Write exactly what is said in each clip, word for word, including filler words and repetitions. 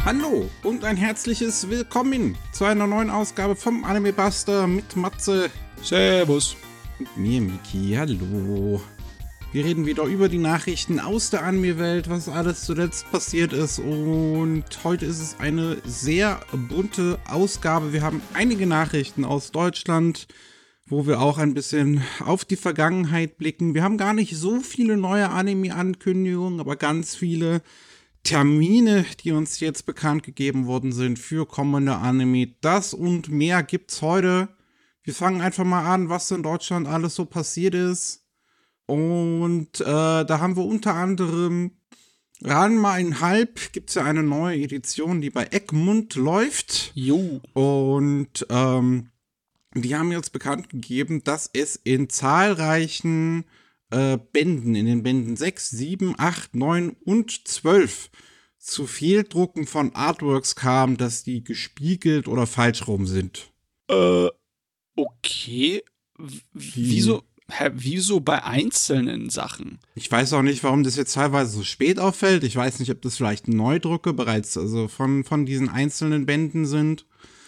Hallo und ein herzliches Willkommen zu einer neuen Ausgabe vom Anime Buster mit Matze. Servus. Und mir, Miki. Hallo. Wir reden wieder über die Nachrichten aus der Anime-Welt, was alles zuletzt passiert ist. Und heute ist es eine sehr bunte Ausgabe. Wir haben einige Nachrichten aus Deutschland, wo wir auch ein bisschen auf die Vergangenheit blicken. Wir haben gar nicht so viele neue Anime-Ankündigungen, aber ganz viele Termine, die uns jetzt bekannt gegeben worden sind für kommende Anime. Das und mehr gibt's heute. Wir fangen einfach mal an, was in Deutschland alles so passiert ist. Und äh, da haben wir unter anderem Ranma einhalb, gibt's ja eine neue Edition, die bei Egmont läuft. Jo. Und ähm, die haben jetzt bekannt gegeben, dass es in zahlreichen äh, Bänden, in den Bänden sechs, sieben, acht, neun und zwölf zu Fehldrucken von Artworks kam, dass die gespiegelt oder falsch rum sind. Äh, okay. W- wieso, hä, wieso bei einzelnen Sachen? Ich weiß auch nicht, warum das jetzt teilweise so spät auffällt. Ich weiß nicht, ob das vielleicht Neudrucke bereits also von, von diesen einzelnen Bänden sind.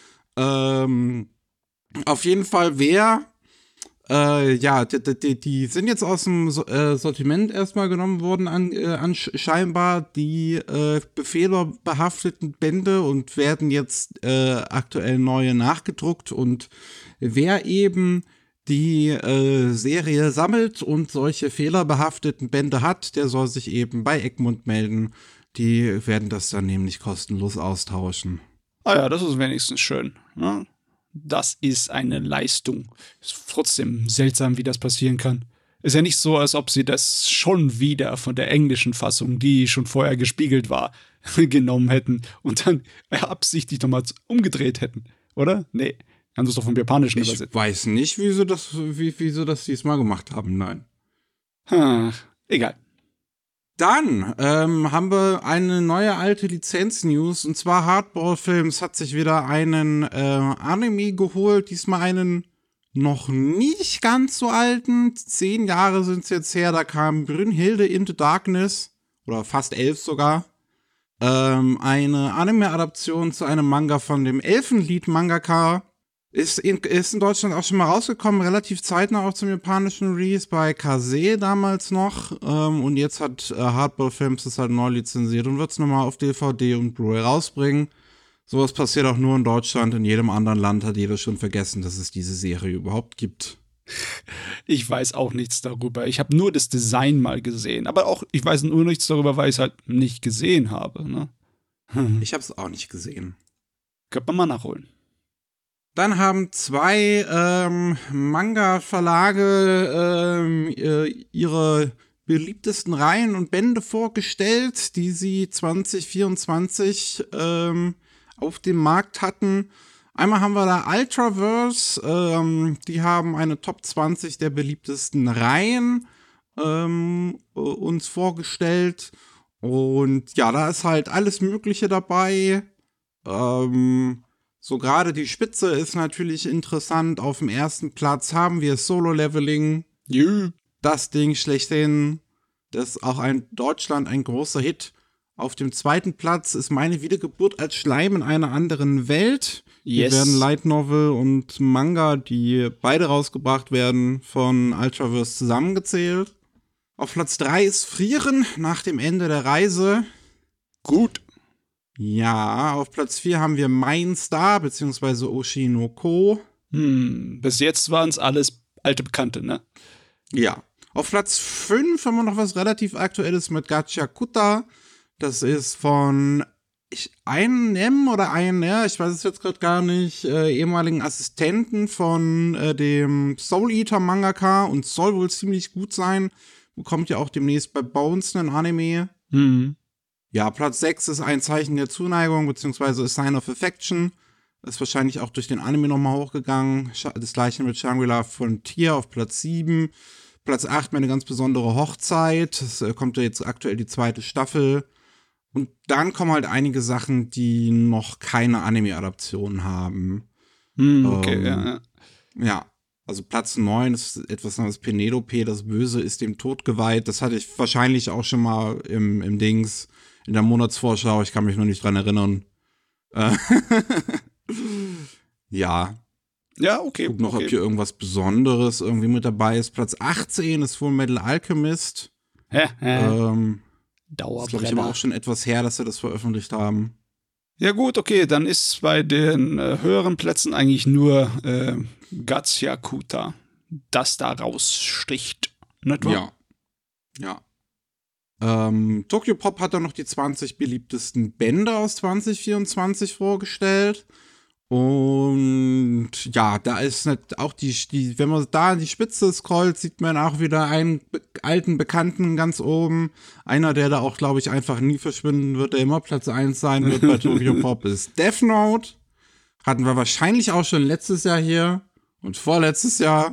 Ähm, auf jeden Fall, wer Äh, ja, die, die, die sind jetzt aus dem äh, Sortiment erstmal genommen worden, an, äh, an scheinbar die äh, befehlerbehafteten Bände und werden jetzt äh, aktuell neue nachgedruckt. Und wer eben die äh, Serie sammelt und solche fehlerbehafteten Bände hat, der soll sich eben bei Egmont melden. Die werden das dann nämlich kostenlos austauschen. Ah ja, das ist wenigstens schön. Ne? Das ist eine Leistung. Ist trotzdem seltsam, wie das passieren kann. Ist ja nicht so, als ob sie das schon wieder von der englischen Fassung, die schon vorher gespiegelt war, genommen hätten und dann absichtlich nochmal umgedreht hätten, oder? Nee, haben sie es doch vom Japanischen ich übersetzt. Ich weiß nicht, wieso das, wie, wieso das diesmal gemacht haben, nein. Hm, egal. Dann ähm, haben wir eine neue alte Lizenz-News, und zwar Hardball Films hat sich wieder einen äh, Anime geholt, diesmal einen noch nicht ganz so alten, zehn Jahre sind es jetzt her, da kam Brünnhilde Into Darkness, oder fast elf sogar, ähm, eine Anime-Adaption zu einem Manga von dem Elfenlied-Mangaka. Ist in, ist in Deutschland auch schon mal rausgekommen, relativ zeitnah auch zum japanischen Release bei Kase damals noch. Ähm, und jetzt hat äh, Hardball Films das halt neu lizenziert und wird es nochmal auf D V D und Blu-ray rausbringen. Sowas passiert auch nur in Deutschland. In jedem anderen Land hat jeder schon vergessen, dass es diese Serie überhaupt gibt. Ich weiß auch nichts darüber. Ich habe nur das Design mal gesehen. Aber auch, ich weiß nur nichts darüber, weil ich es halt nicht gesehen habe. Ne? Hm. Ich habe es auch nicht gesehen. Könnte man mal nachholen. Dann haben zwei ähm, Manga-Verlage ähm, äh, ihre beliebtesten Reihen und Bände vorgestellt, die sie zwanzig vierundzwanzig ähm, auf dem Markt hatten. Einmal haben wir da Ultraverse, ähm, die haben eine Top zwanzig der beliebtesten Reihen ähm, uns vorgestellt. Und ja, da ist halt alles Mögliche dabei. Ähm... So gerade die Spitze ist natürlich interessant. Auf dem ersten Platz haben wir Solo-Leveling. Yeah. Das Ding schlechthin. Das ist auch in Deutschland ein großer Hit. Auf dem zweiten Platz ist meine Wiedergeburt als Schleim in einer anderen Welt. Yes. Hier werden Light Novel und Manga, die beide rausgebracht werden, von Ultraverse zusammengezählt. Auf Platz drei ist Frieren nach dem Ende der Reise. Gut. Ja, auf Platz vier haben wir Mein Star, beziehungsweise Oshinoko. Hm, bis jetzt waren es alles alte Bekannte, ne? Ja. Auf Platz fünf haben wir noch was relativ Aktuelles mit Gachakuta. Das ist von ich, ein M oder ein R, ich weiß es jetzt gerade gar nicht, äh, ehemaligen Assistenten von äh, dem Soul Eater Mangaka und soll wohl ziemlich gut sein. Bekommt ja auch demnächst bei Bones einen Anime. Hm. Ja, Platz sechs ist ein Zeichen der Zuneigung, beziehungsweise A Sign of Affection. Ist wahrscheinlich auch durch den Anime nochmal hochgegangen. Das gleiche mit Shangri-La Frontier auf Platz sieben. Platz acht, meine ganz besondere Hochzeit. Es kommt ja jetzt aktuell die zweite Staffel. Und dann kommen halt einige Sachen, die noch keine Anime-Adaption haben. Hm, okay, ähm, ja, ja. Ja, also Platz neun ist etwas namens Penelope, das Böse ist dem Tod geweiht. Das hatte ich wahrscheinlich auch schon mal im, im Dings, in der Monatsvorschau. Ich kann mich nur nicht dran erinnern. Äh, ja. Ja, okay. Guck noch, okay. ob hier irgendwas Besonderes irgendwie mit dabei ist. Platz achtzehn ist Full Metal Alchemist. Hä, hä. Ähm, das ist, glaube ich, aber Dauerbrenner. auch schon etwas her, dass sie das veröffentlicht haben. Ja gut, okay, dann ist bei den äh, höheren Plätzen eigentlich nur äh, Gatsyakuta, das da raussticht. Nicht wahr? Ja. Ja. Ähm, Tokyo Pop hat dann noch die zwanzig beliebtesten Bände aus zwanzig vierundzwanzig vorgestellt. Und ja, da ist nicht auch die, die, wenn man da an die Spitze scrollt, sieht man auch wieder einen be alten Bekannten ganz oben. Einer, der da auch, glaube ich, einfach nie verschwinden wird, der immer Platz eins sein wird bei Tokyo Pop, ist Death Note. Hatten wir wahrscheinlich auch schon letztes Jahr hier und vorletztes Jahr.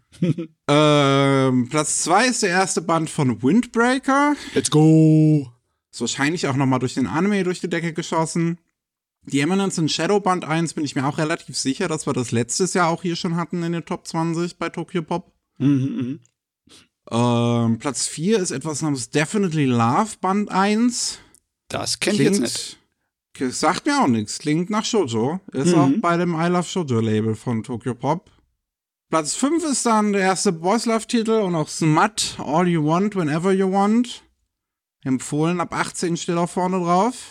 ähm, Platz zwei ist der erste Band von Windbreaker. Let's go! Ist wahrscheinlich auch nochmal durch den Anime durch die Decke geschossen. Die Eminence in Shadow Band eins bin ich mir auch relativ sicher, dass wir das letztes Jahr auch hier schon hatten in den Top zwanzig bei Tokyo Pop. Mhm, ähm, Platz vier ist etwas namens Definitely Love Band eins. Das kennt ich jetzt nicht. Sagt mir auch nichts. Klingt nach Shoujo. Ist Mhm. auch bei dem I Love Shoujo Label von Tokyo Pop. Platz fünf ist dann der erste Boys Love Titel und auch Smut, All You Want, Whenever You Want. Empfohlen, ab achtzehn steht auch vorne drauf.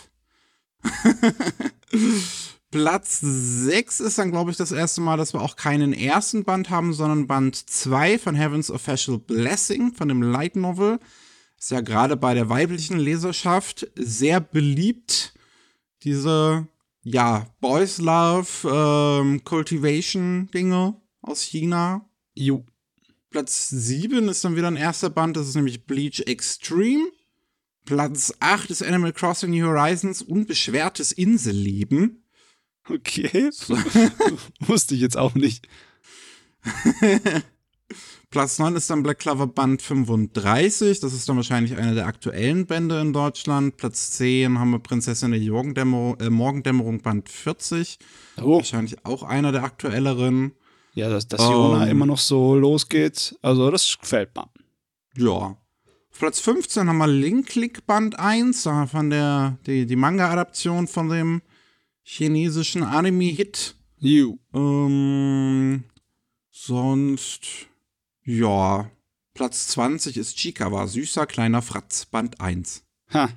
Platz sechs ist dann, glaube ich, das erste Mal, dass wir auch keinen ersten Band haben, sondern Band zwei von Heaven's Official Blessing, von dem Light Novel. Ist ja gerade bei der weiblichen Leserschaft sehr beliebt. Diese, ja, Boys Love, ähm, Cultivation-Dinge aus China. Jo. Platz sieben ist dann wieder ein erster Band, das ist nämlich Bleach Extreme. Platz acht ist Animal Crossing New Horizons, Unbeschwertes Inselleben. Okay. Wusste ich jetzt auch nicht. Platz neun ist dann Black Clover Band fünfunddreißig. Das ist dann wahrscheinlich einer der aktuellen Bände in Deutschland. Platz zehn haben wir Prinzessin der Morgendämmerung, äh, Morgendämmerung Band vierzig. Oh. Wahrscheinlich auch einer der aktuelleren. Ja, dass, dass Jona Ähm. immer noch so losgeht. Also, das gefällt mir. Ja. Auf Platz fünfzehn haben wir Link Click Band eins, äh, von der, die, die Manga-Adaption von dem chinesischen Anime-Hit. Jo. Ähm, sonst, ja, Platz zwanzig ist Chikawa, süßer kleiner Fratz, Band eins. Ha.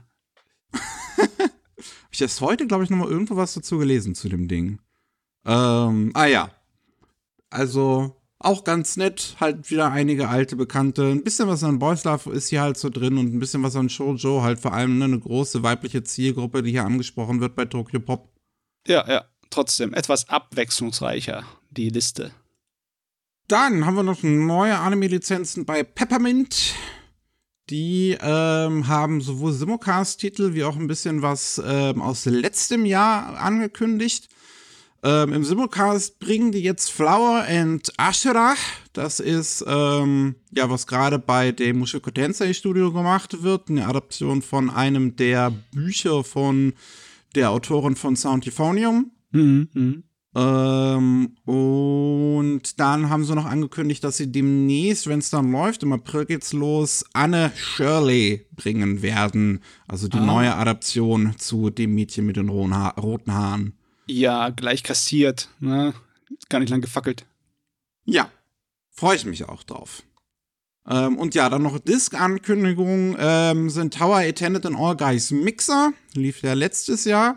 Hab ich erst heute, glaube ich, nochmal irgendwo was dazu gelesen zu dem Ding. Ähm, ah ja. Also, auch ganz nett, halt wieder einige alte Bekannte. Ein bisschen was an Boys Love ist hier halt so drin und ein bisschen was an Shoujo, halt vor allem ne, eine große weibliche Zielgruppe, die hier angesprochen wird bei Tokyo Pop. Ja, ja. Trotzdem etwas abwechslungsreicher, die Liste. Dann haben wir noch neue Anime-Lizenzen bei Peppermint. Die ähm, haben sowohl Simulcast-Titel wie auch ein bisschen was ähm, aus letztem Jahr angekündigt. Ähm, Im Simulcast bringen die jetzt Flower and Ashura. Das ist, ähm, ja, was gerade bei dem Mushoku Tensei Studio gemacht wird. Eine Adaption von einem der Bücher von der Autorin von Sound Euphonium. Mhm, mhm. Ähm, und dann haben sie noch angekündigt, dass sie demnächst, wenn es dann läuft, im April geht's los, Anne Shirley bringen werden. Also die Ah. neue Adaption zu dem Mädchen mit den roten, ha roten Haaren. Ja, gleich kassiert. Ne? Gar nicht lang gefackelt. Ja, freue ich mich auch drauf. Ähm, und ja, dann noch Disc-Ankündigung ähm, sind Tower Attended in All Guys Mixer. Lief ja letztes Jahr.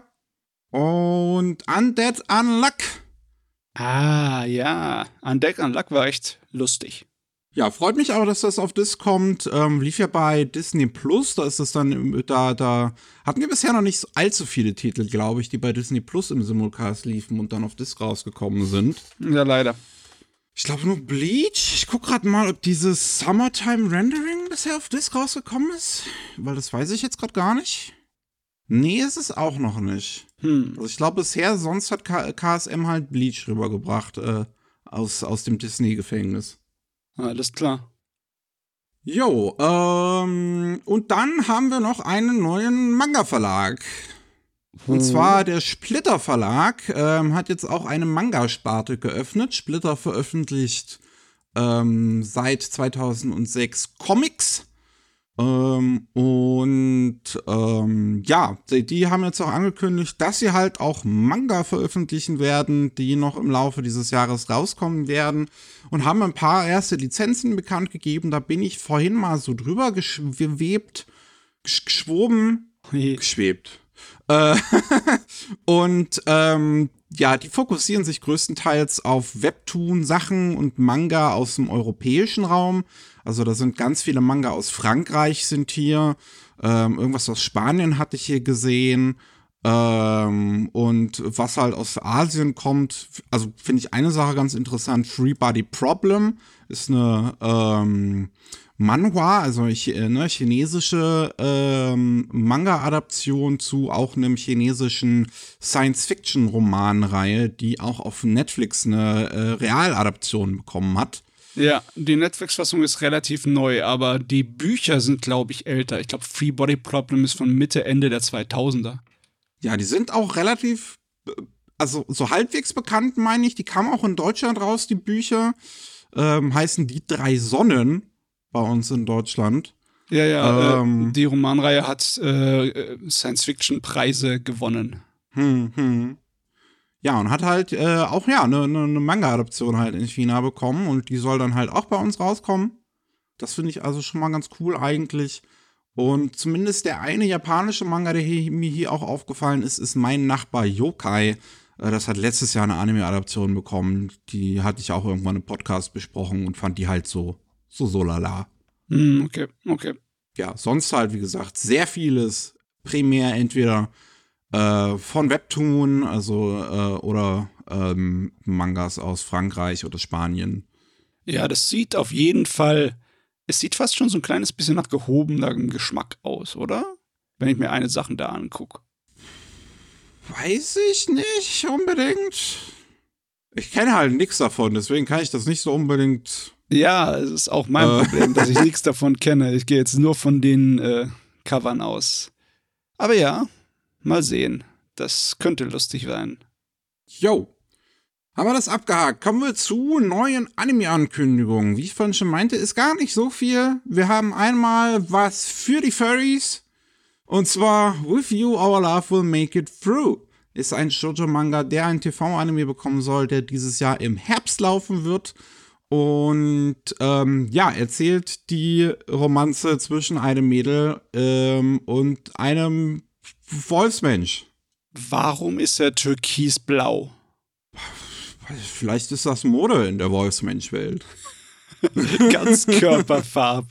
Und Undead Unluck. Ah, ja. Undead Unluck war echt lustig. Ja, freut mich auch, dass das auf Disc kommt. Ähm, lief ja bei Disney Plus, da ist das dann, im- da, da hatten wir bisher noch nicht so allzu viele Titel, glaube ich, die bei Disney Plus im Simulcast liefen und dann auf Disc rausgekommen sind. Ja, leider. Ich glaube nur Bleach. Ich guck gerade mal, ob dieses Summertime Rendering bisher auf Disc rausgekommen ist, weil das weiß ich jetzt gerade gar nicht. Nee, ist es auch noch nicht. Hm. Also ich glaube bisher, sonst hat K KSM halt Bleach rübergebracht äh, aus, aus dem Disney-Gefängnis. Alles klar. Jo, ähm, und dann haben wir noch einen neuen Manga-Verlag. Und zwar der Splitter Verlag ähm, hat jetzt auch eine Manga-Sparte geöffnet. Splitter veröffentlicht ähm, seit zweitausendsechs Comics. Ähm, und ähm, ja, die, die haben jetzt auch angekündigt, dass sie halt auch Manga veröffentlichen werden, die noch im Laufe dieses Jahres rauskommen werden und haben ein paar erste Lizenzen bekannt gegeben. Da bin ich vorhin mal so drüber geschwebt, gesch geschwoben, geschwebt. Äh, und ähm, ja, die fokussieren sich größtenteils auf Webtoon-Sachen und Manga aus dem europäischen Raum. Also da sind ganz viele Manga aus Frankreich sind hier. Ähm, irgendwas aus Spanien hatte ich hier gesehen. Ähm, und was halt aus Asien kommt, also finde ich eine Sache ganz interessant. Free Body Problem ist eine ähm, Manhwa, also ne, chinesische ähm, Manga-Adaption zu auch einem chinesischen Science-Fiction-Romanreihe, die auch auf Netflix eine äh, Realadaption bekommen hat. Ja, die Netflix-Fassung ist relativ neu, aber die Bücher sind, glaube ich, älter. Ich glaube, Free Body Problem ist von Mitte, Ende der zweitausender. Ja, die sind auch relativ, also so halbwegs bekannt, meine ich. Die kamen auch in Deutschland raus, die Bücher. Ähm, heißen Die drei Sonnen bei uns in Deutschland. Ja, ja, ähm, äh, die Romanreihe hat äh, Science-Fiction-Preise gewonnen. Hm, hm. Ja, und hat halt äh, auch ja eine ne, ne Manga-Adaption halt in China bekommen und die soll dann halt auch bei uns rauskommen. Das finde ich also schon mal ganz cool eigentlich. Und zumindest der eine japanische Manga, der hier, mir hier auch aufgefallen ist, ist Mein Nachbar Yokai. Äh, das hat letztes Jahr eine Anime-Adaption bekommen. Die hatte ich auch irgendwann im Podcast besprochen und fand die halt so, so so lala. Mm, okay, okay. Ja, sonst halt, wie gesagt, sehr vieles primär entweder äh, von Webtoon, also äh, oder ähm, Mangas aus Frankreich oder Spanien. Ja, das sieht auf jeden Fall, es sieht fast schon so ein kleines bisschen nach gehobenem Geschmack aus, oder? Wenn ich mir eine Sache da angucke. Weiß ich nicht unbedingt. Ich kenne halt nichts davon, deswegen kann ich das nicht so unbedingt. Ja, es ist auch mein äh. Problem, dass ich nichts davon kenne. Ich gehe jetzt nur von den äh, Covern aus. Aber ja, mal sehen. Das könnte lustig sein. Jo. Haben wir das abgehakt? Kommen wir zu neuen Anime-Ankündigungen. Wie ich vorhin schon meinte, ist gar nicht so viel. Wir haben einmal was für die Furries. Und zwar With You, Our Love Will Make It Through. Ist ein Shoujo-Manga, der ein T V-Anime bekommen soll, der dieses Jahr im Herbst laufen wird. Und ähm, ja, erzählt die Romanze zwischen einem Mädel ähm, und einem Wolfsmensch. Warum ist er türkisblau? Vielleicht ist das Mode in der Wolfsmensch-Welt. Ganz Körperfarb.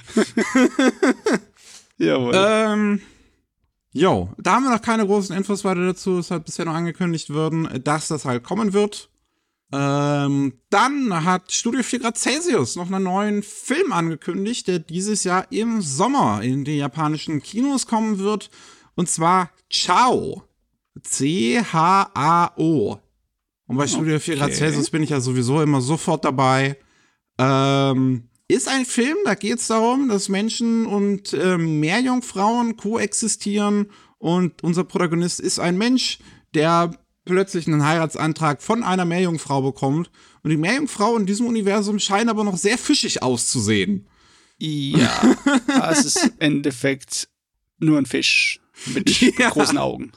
Jawohl. Ähm, jo, da haben wir noch keine großen Infos weiter dazu. Es hat bisher noch angekündigt worden, dass das halt kommen wird. Ähm, dann hat Studio vier Grad Celsius noch einen neuen Film angekündigt, der dieses Jahr im Sommer in die japanischen Kinos kommen wird. Und zwar Ciao. C H A O. Und bei Studio vier Grad Celsius bin ich ja sowieso immer sofort dabei. Ähm, ist ein Film, da geht es darum, dass Menschen und ähm, Meerjungfrauen koexistieren. Und unser Protagonist ist ein Mensch, der plötzlich einen Heiratsantrag von einer Meerjungfrau bekommt. Und die Meerjungfrau in diesem Universum scheint aber noch sehr fischig auszusehen. Ja, es ist im Endeffekt nur ein Fisch mit ja. großen Augen.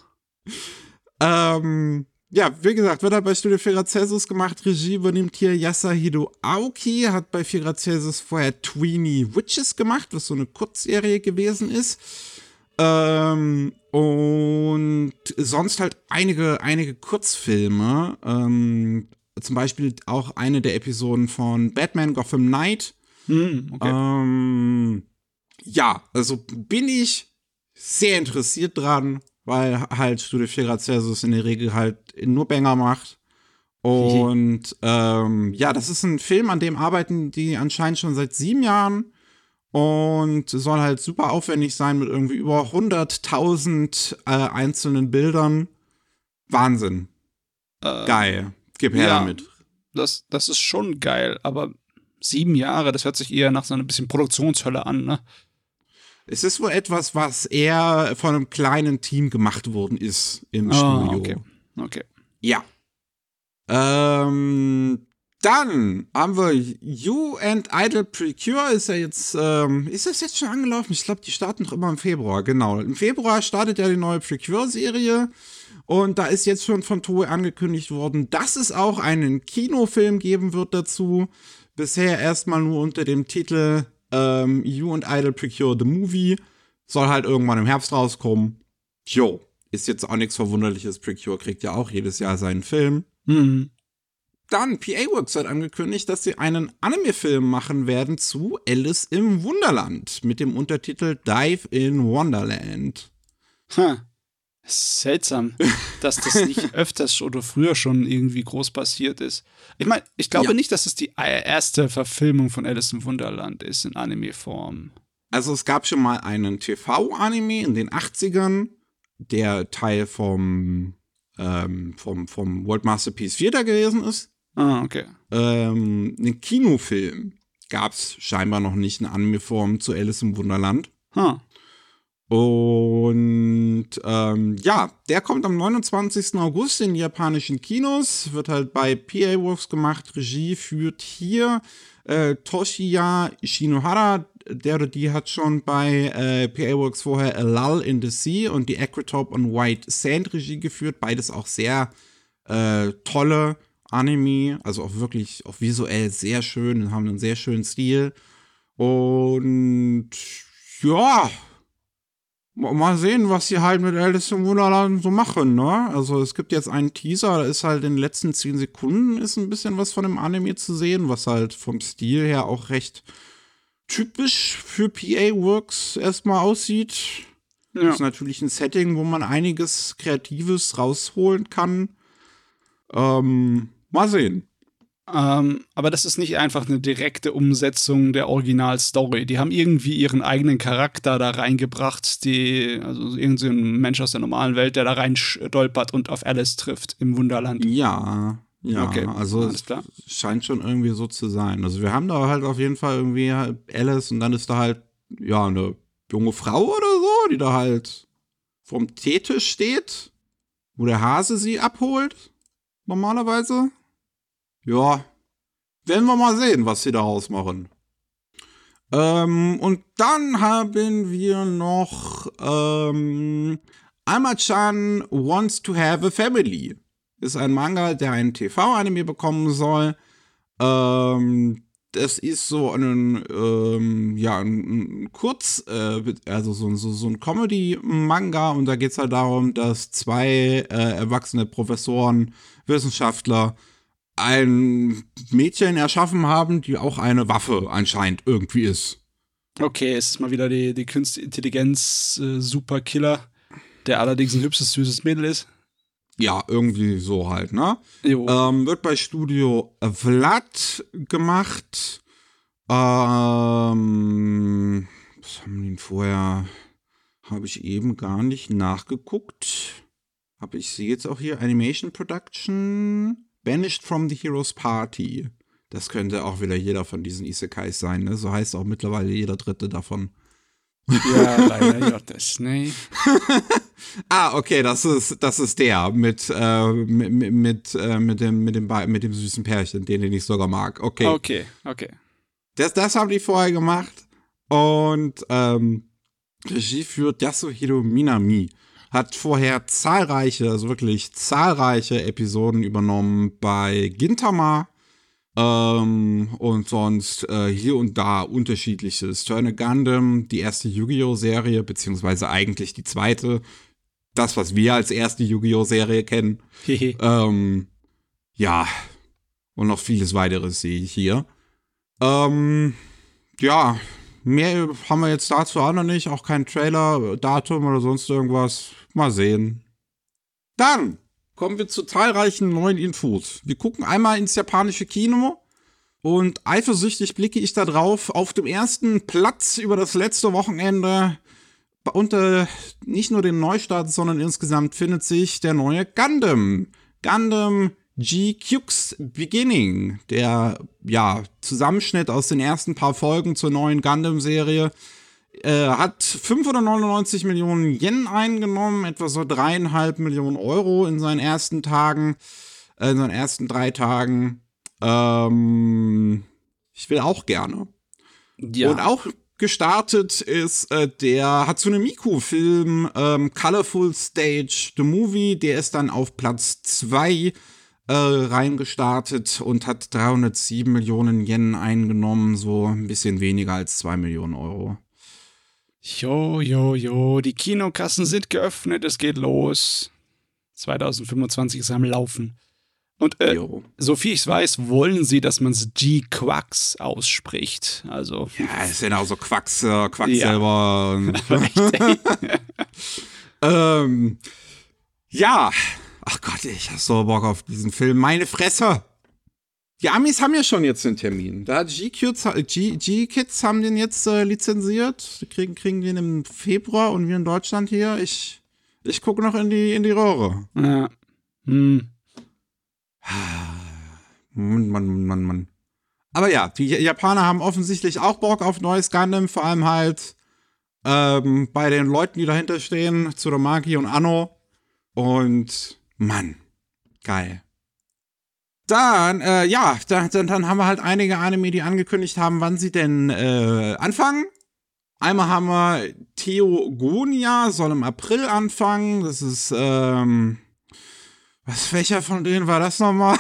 Ähm, ja, wie gesagt, wird halt bei Studio vier Grad Celsius gemacht. Regie übernimmt hier Yasuhiro Aoki, hat bei vier Grad Celsius vorher Tweenie Witches gemacht, was so eine Kurzserie gewesen ist. Ähm, und sonst halt einige, einige Kurzfilme. Ähm, zum Beispiel auch eine der Episoden von Batman Gotham Knight. Hm, okay. Ähm, ja, also bin ich sehr interessiert dran, weil halt Studio vier Grad Celsius in der Regel halt nur Banger macht. Und ähm, ja, das ist ein Film, an dem arbeiten die anscheinend schon seit sieben Jahren und soll halt super aufwendig sein mit irgendwie über hunderttausend äh, einzelnen Bildern. Wahnsinn. Äh, geil. Gib her ja, damit. Das, das ist schon geil, aber sieben Jahre, das hört sich eher nach so einer bisschen Produktionshölle an, ne? Es ist wohl etwas, was eher von einem kleinen Team gemacht worden ist im oh, Studio. Okay. okay. Ja. Ähm, Dann haben wir You and Idol Precure, ist ja jetzt, ähm, ist das jetzt schon angelaufen? Ich glaube, die starten noch immer im Februar, genau. Im Februar startet ja die neue Precure-Serie und da ist jetzt schon von Toei angekündigt worden, dass es auch einen Kinofilm geben wird dazu. Bisher erstmal nur unter dem Titel ähm, You and Idol Precure the Movie. Soll halt irgendwann im Herbst rauskommen. Jo, ist jetzt auch nichts Verwunderliches. Precure kriegt ja auch jedes Jahr seinen Film. Mhm. Dann, P A Works hat angekündigt, dass sie einen Anime-Film machen werden zu Alice im Wunderland mit dem Untertitel Dive in Wonderland. Ha. Seltsam, dass das nicht öfters oder früher schon irgendwie groß passiert ist. Ich meine, ich glaube Ja. nicht, dass es die erste Verfilmung von Alice im Wunderland ist in Anime-Form. Also es gab schon mal einen T V-Anime in den achtzigern, der Teil vom, ähm, vom, vom World Masterpiece vier da gewesen ist. Ah, okay. Ähm, einen Kinofilm gab es scheinbar noch nicht in Anime-Form zu Alice im Wunderland. Huh. Und ähm, ja, der kommt am neunundzwanzigsten August in die japanischen Kinos, wird halt bei P A Works gemacht, Regie führt hier äh, Toshiya Shinohara, der oder die hat schon bei äh, P A Works vorher A Lull in the Sea und die Aquatop on White Sand Regie geführt, beides auch sehr äh, tolle Anime, also auch wirklich auch visuell sehr schön, haben einen sehr schönen Stil und ja, mal sehen, was sie halt mit Alice im Wunderland so machen, ne? Also es gibt jetzt einen Teaser, da ist halt in den letzten zehn Sekunden ist ein bisschen was von dem Anime zu sehen, was halt vom Stil her auch recht typisch für P A Works erstmal aussieht. Ja. Das ist natürlich ein Setting, wo man einiges Kreatives rausholen kann. Ähm, mal sehen. Ähm, aber das ist nicht einfach eine direkte Umsetzung der Originalstory. Die haben irgendwie ihren eigenen Charakter da reingebracht, die, also irgendein Mensch aus der normalen Welt, der da rein stolpert und auf Alice trifft im Wunderland. Ja, ja, Okay, also alles es klar. scheint schon irgendwie so zu sein. Also wir haben da halt auf jeden Fall irgendwie Alice und dann ist da halt, ja, eine junge Frau oder so, die da halt vorm Teetisch steht, wo der Hase sie abholt, normalerweise. Ja, werden wir mal sehen, was sie daraus machen. Ähm, und dann haben wir noch ähm, Alma-chan Wants to Have a Family. Ist ein Manga, der einen T V-Anime bekommen soll. Ähm, das ist so ein, ähm, ja, ein, ein Kurz, äh, also so, so, so ein Comedy-Manga. Und da geht es halt darum, dass zwei äh, erwachsene Professoren, Wissenschaftler, ein Mädchen erschaffen haben, die auch eine Waffe anscheinend irgendwie ist. Okay, es ist mal wieder die, die Künstliche Intelligenz äh, Superkiller, der allerdings ein hübsches, süßes Mädel ist. Ja, irgendwie so halt, ne? Jo. Ähm, wird bei Studio Vlad gemacht. Ähm, was haben die denn vorher? Habe ich eben gar nicht nachgeguckt. Aber ich sehe jetzt auch hier Animation Production. Banished from the Heroes Party. Das könnte auch wieder jeder von diesen Isekais sein, ne? So heißt auch mittlerweile jeder dritte davon. Ja, leider Gottes, ne? Ah, okay, das ist, das ist der mit, äh, mit, mit, äh, mit, dem, mit, dem, mit dem süßen Pärchen, den ich sogar mag. Okay. Okay, okay. Das, das haben die vorher gemacht. Und ähm, Regie führt Yasuhiro Minami. Hat vorher zahlreiche, also wirklich zahlreiche Episoden übernommen bei Gintama. Ähm, und sonst äh, hier und da unterschiedliches. Turn a Gundam, die erste Yu-Gi-Oh! Serie, beziehungsweise eigentlich die zweite. Das, was wir als erste Yu-Gi-Oh! Serie kennen. ähm, ja, und noch vieles weiteres sehe ich hier. Ähm, ja, mehr haben wir jetzt dazu auch noch nicht. Auch kein Trailer, Datum oder sonst irgendwas. Mal sehen. Dann kommen wir zu zahlreichen neuen Infos. Wir gucken einmal ins japanische Kino und eifersüchtig blicke ich da drauf. Auf dem ersten Platz über das letzte Wochenende unter nicht nur dem Neustart, sondern insgesamt findet sich der neue Gundam. Gundam G-Q's Beginning, der ja Zusammenschnitt aus den ersten paar Folgen zur neuen Gundam-Serie. Äh, hat fünfhundertneunundneunzig Millionen Yen eingenommen, etwa so dreieinhalb Millionen Euro in seinen ersten Tagen, äh, in seinen ersten drei Tagen. Ähm, ich will auch gerne. Ja. Und auch gestartet ist äh, der Hatsune Miku-Film ähm, Colorful Stage The Movie. Der ist dann auf Platz zwei äh, reingestartet und hat dreihundertsieben Millionen Yen eingenommen. So ein bisschen weniger als zwei Millionen Euro. Jo, jo, jo, die Kinokassen sind geöffnet, es geht los. zwanzig fünfundzwanzig ist am Laufen. Und äh, so viel ich weiß, wollen sie, dass man es G-Quacks ausspricht. Also. Ja, es sind auch so Quacks, äh, Quacks Ja. selber. ähm, ja. Ach Gott, ich hab so Bock auf diesen Film. Meine Fresse. Die Amis haben ja schon jetzt den Termin. Da hat G-Kids, G- G-Kids haben den jetzt äh, lizenziert. Die kriegen, kriegen den im Februar und wir in Deutschland hier. Ich, ich gucke noch in die, in die Röhre. Ja. Hm. Mann, Mann, Mann, Mann. Aber ja, die Japaner haben offensichtlich auch Bock auf neues Gundam. Vor allem halt ähm, bei den Leuten, die dahinter stehen. Tsurumaki und Anno. Und Mann, geil. Dann, äh, ja, dann, dann haben wir halt einige Anime, die angekündigt haben, wann sie denn äh, anfangen. Einmal haben wir Theogonia, soll im April anfangen. Das ist, ähm, was, welcher von denen war das nochmal?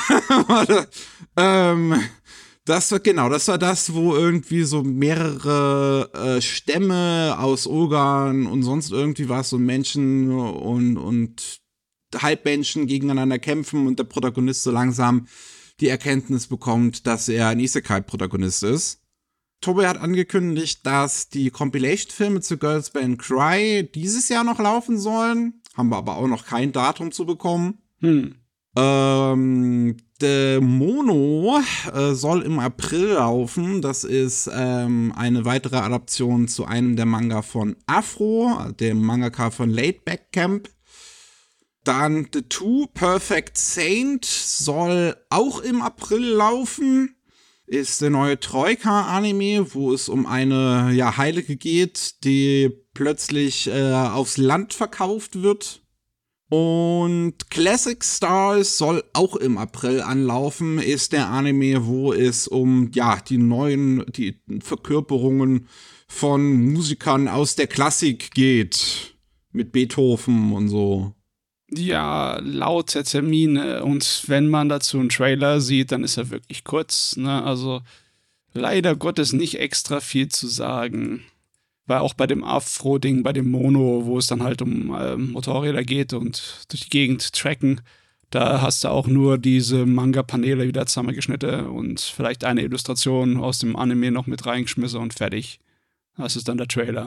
ähm, das war, genau, das war das, wo irgendwie so mehrere äh, Stämme aus Ogern und sonst irgendwie was, so Menschen und, und Halbmenschen gegeneinander kämpfen und der Protagonist so langsam die Erkenntnis bekommt, dass er ein Isekai-Protagonist ist. Tobi hat angekündigt, dass die Compilation-Filme zu Girls Band Cry dieses Jahr noch laufen sollen. Haben wir aber auch noch kein Datum zu bekommen. Hm. Ähm, der Mono äh, soll im April laufen. Das ist ähm, eine weitere Adaption zu einem der Manga von Afro, dem Mangaka von Laidback Camp. Dann The Two Perfect Saint soll auch im April laufen. Ist der neue Troika-Anime, wo es um eine ja, Heilige geht, die plötzlich äh, aufs Land verkauft wird. Und Classic Stars soll auch im April anlaufen. Ist der Anime, wo es um ja die neuen die Verkörperungen von Musikern aus der Klassik geht. Mit Beethoven und so. Ja, laute Termine. Und wenn man dazu einen Trailer sieht, dann ist er wirklich kurz. Ne? Also leider Gottes nicht extra viel zu sagen. Weil auch bei dem Afro-Ding, bei dem Mono, wo es dann halt um äh, Motorräder geht und durch die Gegend tracken, da hast du auch nur diese Manga-Paneele wieder zusammengeschnitten und vielleicht eine Illustration aus dem Anime noch mit reingeschmissen und fertig. Das ist dann der Trailer.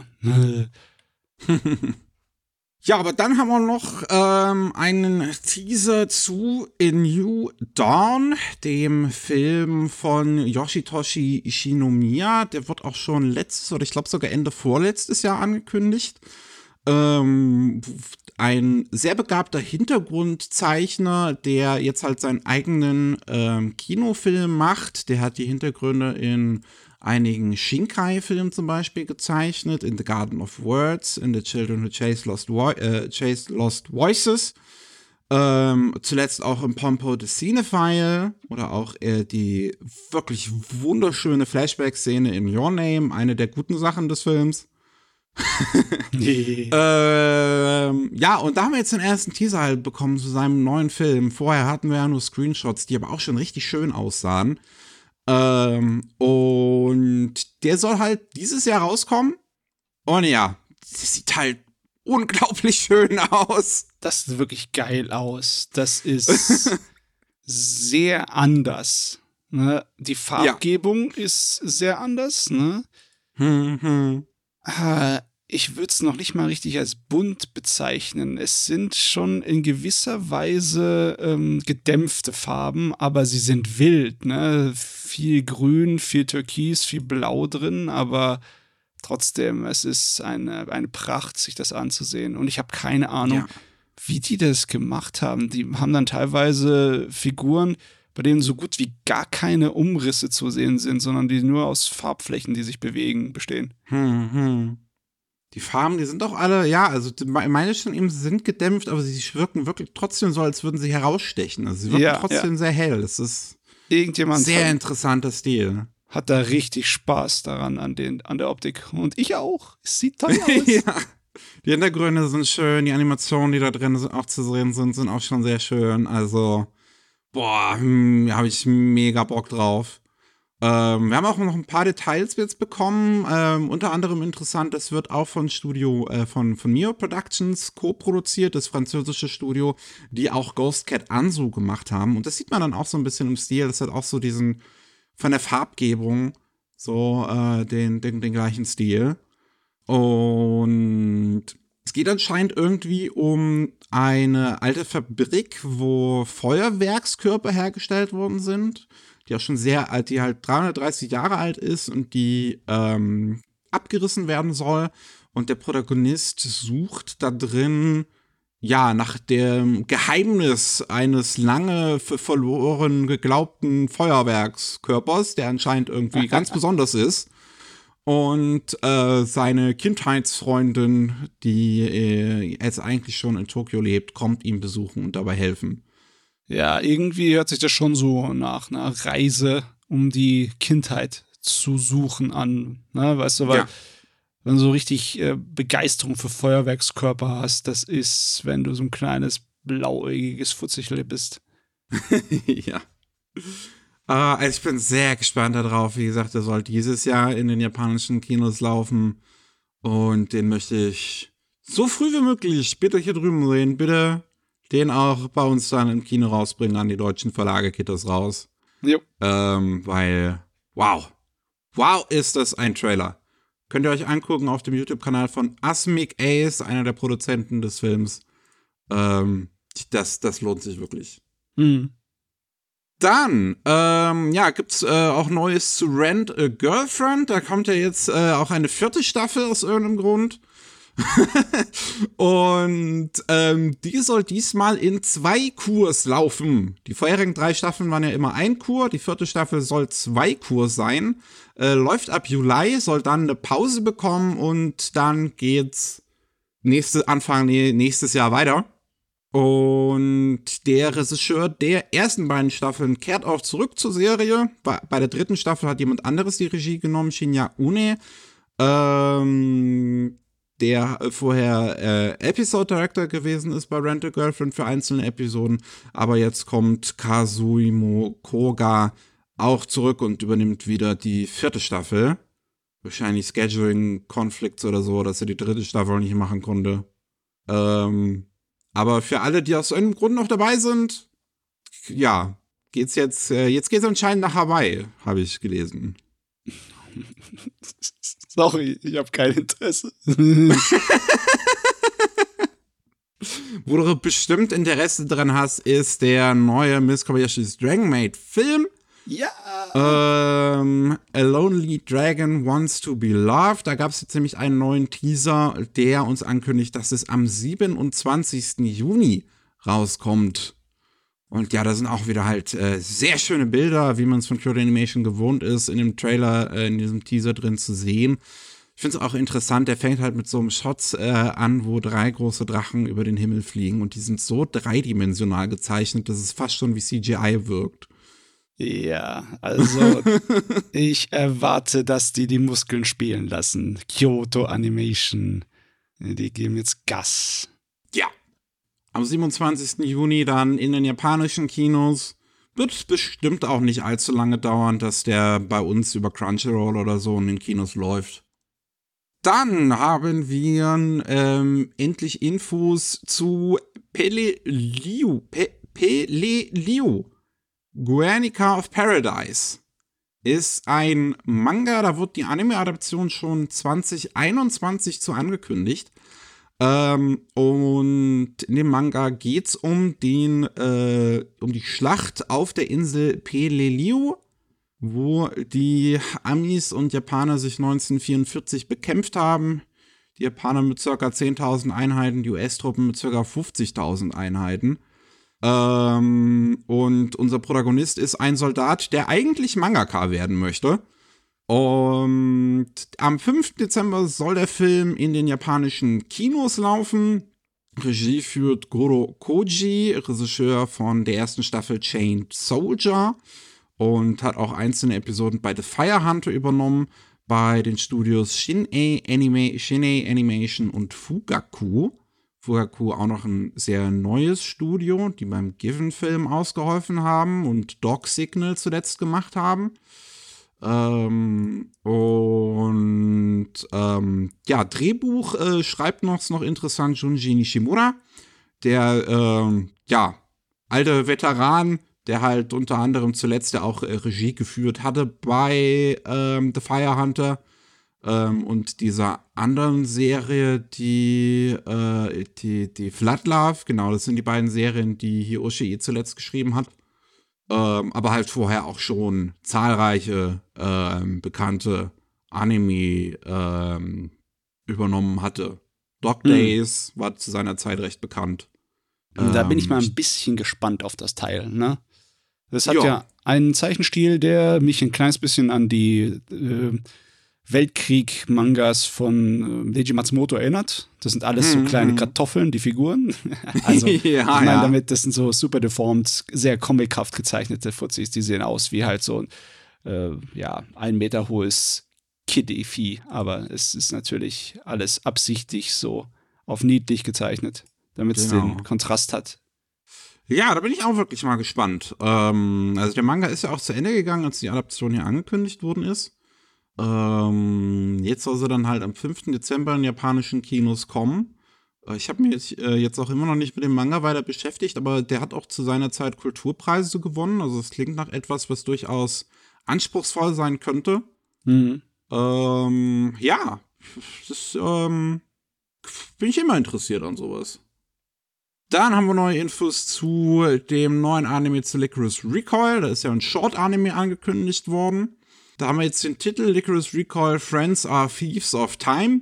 Ja, aber dann haben wir noch ähm, einen Teaser zu A New Dawn, dem Film von Yoshitoshi Shinomiya. Der wird auch schon letztes oder ich glaube sogar Ende vorletztes Jahr angekündigt. Ähm, ein sehr begabter Hintergrundzeichner, der jetzt halt seinen eigenen ähm, Kinofilm macht. Der hat die Hintergründe in einigen Shinkai-Filmen zum Beispiel gezeichnet, in The Garden of Words, in The Children Who Chase Lost, Vo- äh, Chase Lost Voices, ähm, zuletzt auch im Pompo the Cinephile oder auch äh, die wirklich wunderschöne Flashback-Szene in Your Name, eine der guten Sachen des Films. Nee. ähm, ja, und da haben wir jetzt den ersten Teaser halt bekommen zu seinem neuen Film. Vorher hatten wir ja nur Screenshots, die aber auch schon richtig schön aussahen. Ähm, und der soll halt dieses Jahr rauskommen. Und ja, das sieht halt unglaublich schön aus. Das sieht wirklich geil aus. Das ist sehr anders. Ne? Die Farbgebung ja. ist sehr anders. Ne? Hm, hm. Äh, ich würde es noch nicht mal richtig als bunt bezeichnen. Es sind schon in gewisser Weise ähm, gedämpfte Farben, aber sie sind wild. Ne? Viel Grün, viel Türkis, viel Blau drin, aber trotzdem, es ist eine, eine Pracht, sich das anzusehen. Und ich habe keine Ahnung, ja. wie die das gemacht haben. Die haben dann teilweise Figuren, bei denen so gut wie gar keine Umrisse zu sehen sind, sondern die nur aus Farbflächen, die sich bewegen, bestehen. Hm, hm. Die Farben, die sind auch alle, ja, also meine schon eben sind gedämpft, aber sie wirken wirklich trotzdem so, als würden sie herausstechen. Also sie wirken ja, trotzdem ja. sehr hell. Das ist, Irgendjemand Sehr hat, interessanter Stil. hat da richtig Spaß daran, an, den, an der Optik. Und ich auch. Es sieht toll aus. Ja. Die Hintergründe sind schön, die Animationen, die da drin auch zu sehen sind, sind auch schon sehr schön. Also, boah, hm, habe ich mega Bock drauf. Ähm, wir haben auch noch ein paar Details jetzt bekommen. Ähm, unter anderem interessant, das wird auch von Studio, äh, von, von Mio Productions co-produziert, das französische Studio, die auch Ghost Cat Anzu gemacht haben. Und das sieht man dann auch so ein bisschen im Stil. Das hat auch so diesen, von der Farbgebung, so äh, den, den, den gleichen Stil. Und es geht anscheinend irgendwie um eine alte Fabrik, wo Feuerwerkskörper hergestellt worden sind, die auch schon sehr alt, die halt dreihundertdreißig Jahre alt ist und die ähm, abgerissen werden soll. Und der Protagonist sucht da drin, ja, nach dem Geheimnis eines lange für verloren geglaubten Feuerwerkskörpers, der anscheinend irgendwie ganz besonders ist. Und äh, seine Kindheitsfreundin, die äh, jetzt eigentlich schon in Tokio lebt, kommt ihm besuchen und dabei helfen. Ja, irgendwie hört sich das schon so nach einer Reise um die Kindheit zu suchen an. Ne? Weißt du, weil Ja. wenn du so richtig äh, Begeisterung für Feuerwerkskörper hast, das ist, wenn du so ein kleines blauäugiges Futzichel bist. Ja. Uh, also ich bin sehr gespannt darauf. Wie gesagt, der soll dieses Jahr in den japanischen Kinos laufen. Und den möchte ich so früh wie möglich bitte hier drüben sehen. Bitte den auch bei uns dann im Kino rausbringen. An die deutschen Verlage geht das raus. Jo. Ähm, weil, wow. Wow, ist das ein Trailer. Könnt ihr euch angucken auf dem YouTube-Kanal von Asmik Ace, einer der Produzenten des Films. Ähm, das, das lohnt sich wirklich. Mhm. Dann, ähm, ja, gibt's äh, auch Neues zu Rent a Girlfriend. Da kommt ja jetzt äh, auch eine vierte Staffel aus irgendeinem Grund. Und ähm, die soll diesmal in zwei Kurs laufen. Die vorherigen drei Staffeln waren ja immer ein Kur. Die vierte Staffel soll zwei Kur sein. Äh, läuft ab Juli, soll dann eine Pause bekommen und dann geht's nächste, Anfang nächstes Jahr weiter. Und der Regisseur der ersten beiden Staffeln kehrt auch zurück zur Serie. Bei, bei der dritten Staffel hat jemand anderes die Regie genommen, Shinya Une, ähm, der vorher äh, Episode Director gewesen ist bei Rent a Girlfriend für einzelne Episoden. Aber jetzt kommt Kazuhimo Koga auch zurück und übernimmt wieder die vierte Staffel. Wahrscheinlich Scheduling-Conflicts oder so, dass er die dritte Staffel nicht machen konnte. Ähm, aber für alle, die aus irgendeinem Grund noch dabei sind, ja, geht's jetzt, äh, jetzt geht's anscheinend nach Hawaii, habe ich gelesen. Sorry, ich habe kein Interesse. Wo du bestimmt Interesse dran hast, ist der neue Miss Kobayashi's Dragon Maid Film. Ja. Ähm, A Lonely Dragon Wants to Be Loved. Da gab es jetzt nämlich einen neuen Teaser, der uns ankündigt, dass es am siebenundzwanzigsten Juni rauskommt. Und ja, da sind auch wieder halt äh, sehr schöne Bilder, wie man es von Kyoto Animation gewohnt ist, in dem Trailer, äh, in diesem Teaser drin zu sehen. Ich finde es auch interessant, der fängt halt mit so einem Shot äh, an, wo drei große Drachen über den Himmel fliegen und die sind so dreidimensional gezeichnet, dass es fast schon wie C G I wirkt. Ja, also ich erwarte, dass die die Muskeln spielen lassen. Kyoto Animation, die geben jetzt Gas. Ja. Am siebenundzwanzigsten Juni dann in den japanischen Kinos. Wird bestimmt auch nicht allzu lange dauern, dass der bei uns über Crunchyroll oder so in den Kinos läuft. Dann haben wir ähm, endlich Infos zu Peleliu. Pe Peleliu. Guernica of Paradise ist ein Manga, da wird die Anime-Adaption schon zwanzig einundzwanzig zu angekündigt. Ähm, und in dem Manga geht's um den, äh, um die Schlacht auf der Insel Peleliu, wo die Amis und Japaner sich neunzehnhundertvierundvierzig bekämpft haben. Die Japaner mit ca. zehntausend Einheiten, die U S-Truppen mit ca. fünfzigtausend Einheiten. Ähm, und unser Protagonist ist ein Soldat, der eigentlich Mangaka werden möchte. Und am fünften Dezember soll der Film in den japanischen Kinos laufen. Regie führt Goro Koji, Regisseur von der ersten Staffel Chained Soldier. und hat auch einzelne Episoden bei The Fire Hunter übernommen, bei den Studios Shin-Ei Anima- Shin-Ei Animation und Fugaku. Fugaku auch noch ein sehr neues Studio, die beim Given-Film ausgeholfen haben und Dog Signal zuletzt gemacht haben. Ähm, und ähm, ja, Drehbuch äh, schreibt noch, ist noch interessant, Junji Nishimura, der ähm, ja, alte Veteran, der halt unter anderem zuletzt ja auch äh, Regie geführt hatte bei ähm, The Fire Hunter ähm, und dieser anderen Serie, die, äh, die, die Flood Love, genau, das sind die beiden Serien, die Hiroshi zuletzt geschrieben hat. Ähm, aber halt vorher auch schon zahlreiche ähm, bekannte Anime ähm, übernommen hatte. Dog Hm. Days war zu seiner Zeit recht bekannt. Da bin ich Ähm, mal ein bisschen gespannt auf das Teil, ne? Das hat Ja. ja einen Zeichenstil, der mich ein kleines bisschen an die äh, Weltkrieg-Mangas von äh, Leiji Matsumoto erinnert. Das sind alles so Hm, kleine hm. Kartoffeln, die Figuren. Also, Ja, ich meine ja. damit, das sind so super deformed, sehr comichaft gezeichnete Fuzis. Die sehen aus wie halt so ein, äh, ja, ein Meter hohes Kiddie-Vieh. Aber es ist natürlich alles absichtlich so auf niedlich gezeichnet, damit es Genau. den Kontrast hat. Ja, da bin ich auch wirklich mal gespannt. Ähm, also der Manga ist ja auch zu Ende gegangen, als die Adaption hier angekündigt worden ist. Ähm, jetzt soll sie dann halt am fünften Dezember in japanischen Kinos kommen. Äh, Ich habe mich jetzt, äh, jetzt auch immer noch nicht mit dem Manga weiter beschäftigt, aber der hat auch zu seiner Zeit Kulturpreise gewonnen. Also es klingt nach etwas, was durchaus anspruchsvoll sein könnte. Mhm. Ähm, ja, das ähm, bin ich immer interessiert an sowas. Dann haben wir neue Infos zu dem neuen Anime zu Licorice Recoil. Da ist ja ein Short-Anime angekündigt worden. Da haben wir jetzt den Titel Licorice Recoil Friends are Thieves of Time.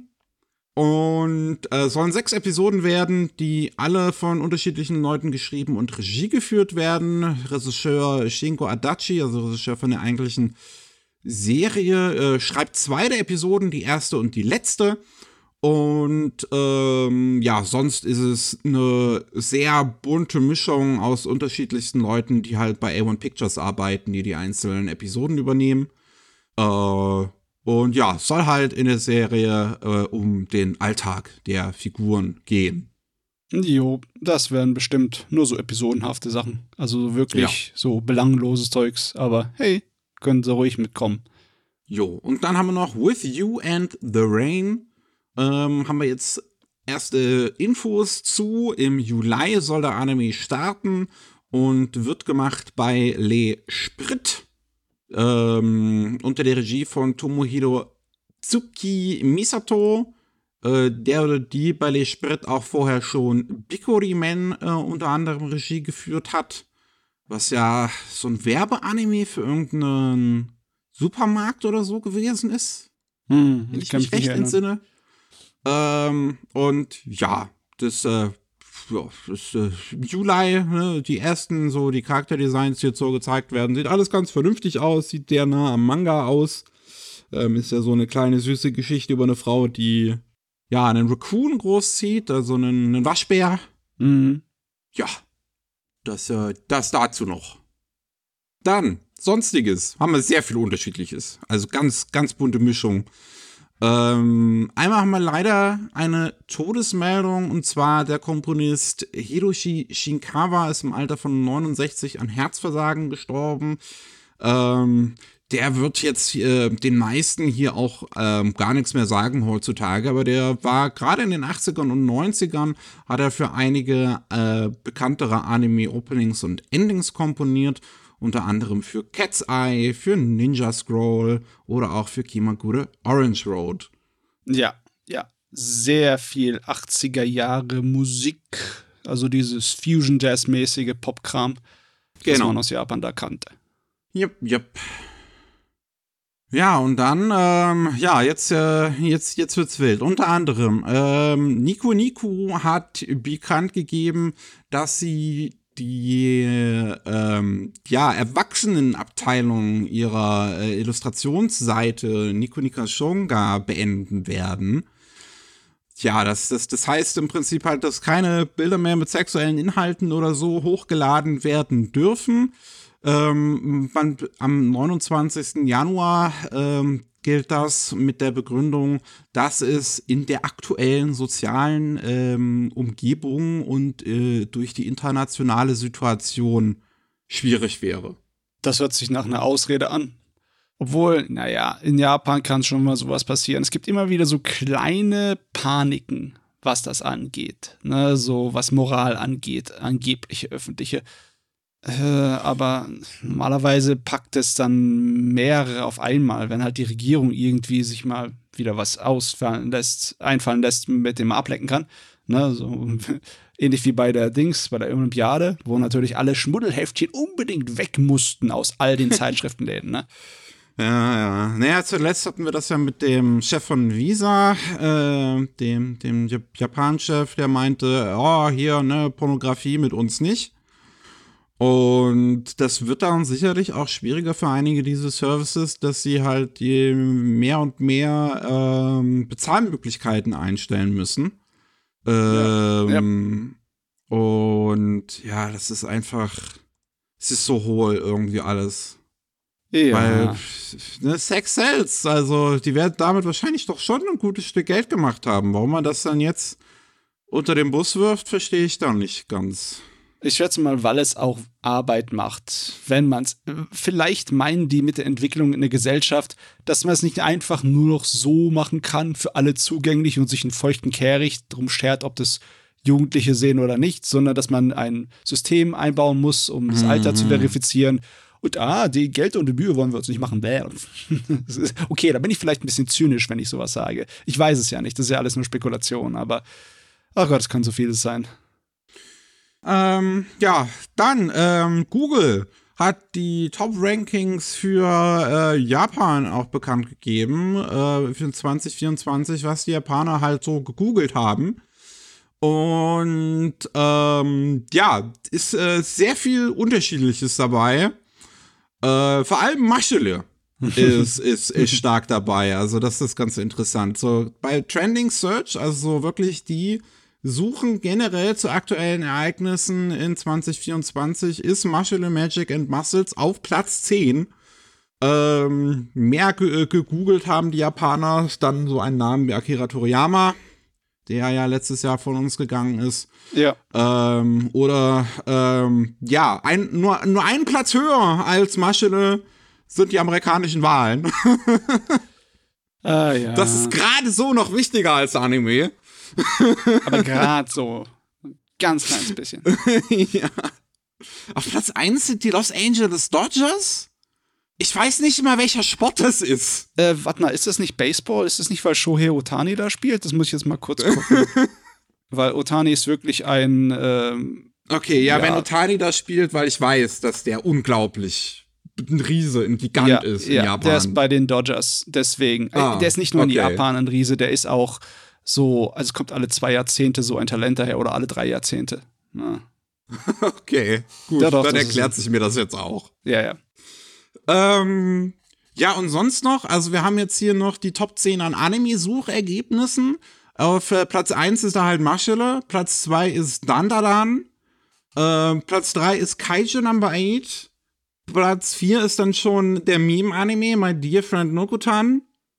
Und äh, sollen sechs Episoden werden, die alle von unterschiedlichen Leuten geschrieben und Regie geführt werden. Regisseur Shinko Adachi, also Regisseur von der eigentlichen Serie, äh, schreibt zwei der Episoden, die erste und die letzte. Und ähm, ja, sonst ist es eine sehr bunte Mischung aus unterschiedlichsten Leuten, die halt bei A eins Pictures arbeiten, die die einzelnen Episoden übernehmen. Äh, und ja, soll halt in der Serie äh, um den Alltag der Figuren gehen. Jo, das wären bestimmt nur so episodenhafte Sachen. Also wirklich so belangloses Zeugs. Aber hey, können sie ruhig mitkommen. Jo, und dann haben wir noch With You and the Rain. Ähm, haben wir jetzt erste Infos zu. Im Juli soll der Anime starten und wird gemacht bei Le Sprit ähm, unter der Regie von Tomohiro Tsuki Misato, äh, der oder die bei Le Sprit auch vorher schon Bikori Man äh, unter anderem Regie geführt hat, was ja so ein Werbeanime für irgendeinen Supermarkt oder so gewesen ist, Hm, wenn ich kann mich mich nicht recht erinnern. entsinne. Ähm, und ja, das, äh, ja, das äh, Juli, ne, die ersten, so die Charakterdesigns, die jetzt so gezeigt werden, sieht alles ganz vernünftig aus, sieht sehr nah am Manga aus. Ähm, ist ja so eine kleine süße Geschichte über eine Frau, die ja einen Raccoon großzieht, also einen, einen Waschbär. Mhm. Ja, das, äh, das dazu noch. Dann, Sonstiges, haben wir sehr viel Unterschiedliches. Also ganz, ganz bunte Mischung. Ähm, einmal haben wir leider eine Todesmeldung, und zwar der Komponist Hiroshi Shinkawa ist im Alter von neunundsechzig an Herzversagen gestorben. Ähm, der wird jetzt äh, den meisten hier auch ähm, gar nichts mehr sagen heutzutage, aber der war gerade in den achtzigern und neunzigern, hat er für einige äh, bekanntere Anime-Openings und Endings komponiert. Unter anderem für Cat's Eye, für Ninja Scroll oder auch für Kimagure Orange Road. Ja, ja. Sehr viel achtziger Jahre Musik. Also dieses Fusion-Jazz-mäßige Popkram, das Genau. man aus Japan da kannte. Yep, yep. Ja, und dann, ähm, ja, jetzt, äh, jetzt, jetzt wird's wild. Unter anderem, ähm, Nico Nico hat bekannt gegeben, dass sie die ähm, ja, Erwachsenenabteilung ihrer äh, Illustrationsseite Nico Nika Shonga beenden werden. Ja, das, das, das heißt im Prinzip halt, dass keine Bilder mehr mit sexuellen Inhalten oder so hochgeladen werden dürfen. Ähm, man, am neunundzwanzigsten Januar ähm, gilt das mit der Begründung, dass es in der aktuellen sozialen ähm, Umgebung und äh, durch die internationale Situation schwierig wäre. Das hört sich nach einer Ausrede an. Obwohl, naja, in Japan kann schon mal sowas passieren. Es gibt immer wieder so kleine Paniken, was das angeht. Ne? So was Moral angeht, angebliche öffentliche. Äh, aber normalerweise packt es dann mehrere auf einmal, wenn halt die Regierung irgendwie sich mal wieder was ausfallen lässt, einfallen lässt, mit dem man ablenken kann. Ne? So ähnlich wie bei der Dings, bei der Olympiade, wo natürlich alle Schmuddelheftchen unbedingt weg mussten aus all den Zeitschriftenläden, ne? Ja, ja. Naja, zuletzt hatten wir das ja mit dem Chef von Visa, äh, dem, dem Japan-Chef, der meinte, oh, hier, ne, Pornografie mit uns nicht. Und das wird dann sicherlich auch schwieriger für einige dieser Services, dass sie halt die mehr und mehr ähm, Bezahlmöglichkeiten einstellen müssen. Ähm, ja. Ja. Und ja, das ist einfach, es ist so hohl irgendwie alles. Ja. Weil, ne, Sex sells, also die werden damit wahrscheinlich doch schon ein gutes Stück Geld gemacht haben. Warum man das dann jetzt unter den Bus wirft, verstehe ich dann nicht ganz. Ich schätze mal, weil es auch Arbeit macht, wenn man es, vielleicht meinen die mit der Entwicklung in der Gesellschaft, dass man es nicht einfach nur noch so machen kann, für alle zugänglich und sich einen feuchten Kehricht drum schert, ob das Jugendliche sehen oder nicht, sondern dass man ein System einbauen muss, um das Alter mhm. zu verifizieren. Und ah, die Geld und die Mühe wollen wir uns nicht machen. Okay, da bin ich vielleicht ein bisschen zynisch, wenn ich sowas sage. Ich weiß es ja nicht, das ist ja alles nur Spekulation, aber ach Gott, es kann so vieles sein. Ähm, ja, dann ähm, Google hat die Top-Rankings für äh, Japan auch bekannt gegeben, äh, für zwanzig vierundzwanzig, was die Japaner halt so gegoogelt haben. Und ähm, ja, ist äh, sehr viel Unterschiedliches dabei. Äh, vor allem Maschele ist, ist, ist stark dabei. Also das ist ganz interessant. So bei Trending Search, also so wirklich die Suchen generell zu aktuellen Ereignissen in zwanzig vierundzwanzig, ist Maschele, Magic and Muscles auf Platz zehn. Ähm, mehr ge- gegoogelt haben die Japaner dann so einen Namen wie Akira Toriyama, der ja letztes Jahr von uns gegangen ist. Ja. Ähm, oder, ähm, ja, ein, nur, nur einen Platz höher als Maschele sind die amerikanischen Wahlen. Ah, ja. Das ist gerade so noch wichtiger als Anime. Aber gerade so. Ganz kleines bisschen. Ja. Auf Platz eins sind die Los Angeles Dodgers? Ich weiß nicht mal, welcher Sport das ist. Äh, warte mal, ist das nicht Baseball? Ist das nicht, weil Shohei Ohtani da spielt? Das muss ich jetzt mal kurz gucken. Weil Ohtani ist wirklich ein ähm, Okay, ja, ja, wenn Ohtani da spielt, weil ich weiß, dass der unglaublich ein Riese, ein Gigant ja, ist in ja, Japan. Der ist bei den Dodgers, deswegen. Ah, der ist nicht nur okay. in Japan ein Riese, der ist auch so, also es kommt alle zwei Jahrzehnte so ein Talent daher oder alle drei Jahrzehnte. Ja. Okay, gut, ja, doch, dann erklärt sich mir das jetzt auch. Ja, ja. Ähm, ja, und sonst noch, also wir haben jetzt hier noch die Top zehn an Anime-Suchergebnissen. Auf äh, Platz eins ist da halt Maschele, Platz zwei ist Dandadan, äh, Platz drei ist Kaiju Number eight, Platz vier ist dann schon der Meme-Anime My Dear Friend Nokutan.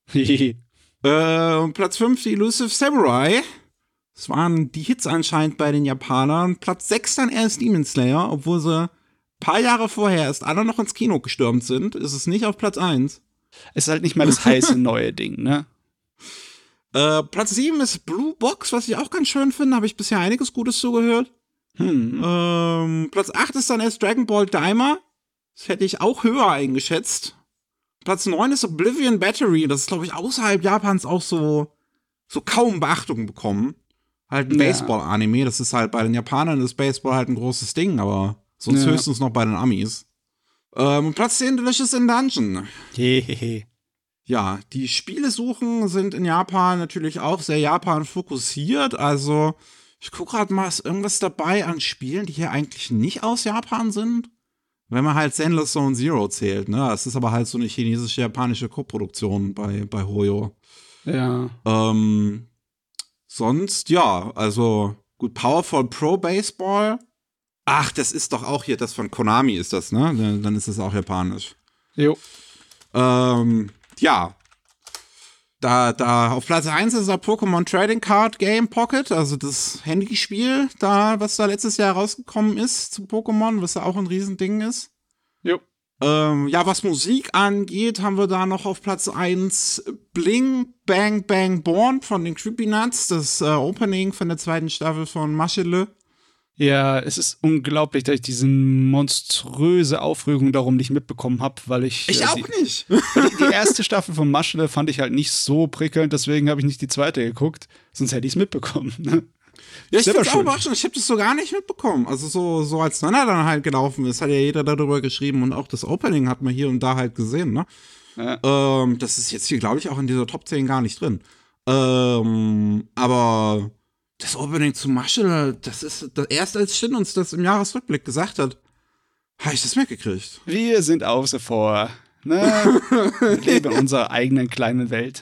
Äh, Platz fünf die Elusive Samurai. Das waren die Hits anscheinend bei den Japanern. Platz sechs dann erst Demon Slayer, obwohl sie ein paar Jahre vorher erst alle noch ins Kino gestürmt sind, ist es nicht auf Platz eins. Es ist halt nicht mal das heiße neue Ding, ne? Äh, Platz sieben ist Blue Box, was ich auch ganz schön finde. Habe ich bisher einiges Gutes zugehört. Hm. Ähm, Platz acht ist dann erst Dragon Ball Daima. Das hätte ich auch höher eingeschätzt. Platz neun ist Oblivion Battery. Das ist, glaube ich, außerhalb Japans auch so, so kaum Beachtung bekommen. Halt ein Ja. Baseball-Anime. Das ist halt bei den Japanern ist Baseball halt ein großes Ding, aber sonst Ja. höchstens noch bei den Amis. Ähm, Platz zehn Delicious in Dungeon. Hehehe. Ja, die Spielesuchen sind in Japan natürlich auch sehr Japan fokussiert. Also, ich gucke gerade mal, ist irgendwas dabei an Spielen, die hier eigentlich nicht aus Japan sind? Wenn man halt Zenless Zone Zero zählt, ne? Das ist aber halt so eine chinesische-japanische Koproduktion bei, bei Hoyo. Ja. Ähm, sonst, ja, also, gut, Powerful Pro Baseball Ach, das ist doch auch hier, das von Konami ist das, ne? Dann ist es auch japanisch. Jo. Ähm, ja. Da, da, auf Platz eins ist das Pokémon Trading Card Game Pocket, also das Handyspiel, da, was da letztes Jahr rausgekommen ist zu Pokémon, was ja auch ein Riesending ist. Jo. Ähm, ja, was Musik angeht, haben wir da noch auf Platz eins Bling Bang Bang Born von den Creepy Nuts, das äh, Opening von der zweiten Staffel von Maschele. Ja, es ist unglaublich, dass ich diese monströse Aufregung darum nicht mitbekommen habe, weil ich. Ich äh, auch die, nicht. Die, die erste Staffel von Maschele fand ich halt nicht so prickelnd, deswegen habe ich nicht die zweite geguckt, sonst hätte ich es mitbekommen. Ne? Ja, ich Selber find's auch schön. überraschend. Ich habe das so gar nicht mitbekommen. Also so, so als Nana dann halt gelaufen ist, hat ja jeder darüber geschrieben und auch das Opening hat man hier und da halt gesehen, ne? Ja. Ähm, das ist jetzt hier, glaube ich, auch in dieser Top zehn gar nicht drin. Ähm, aber das Opening zu Maschel, das ist das, erst als Shin uns das im Jahresrückblick gesagt hat, habe ich das mitgekriegt. Wir sind außen vor. Ne? Wir leben in unserer eigenen kleinen Welt.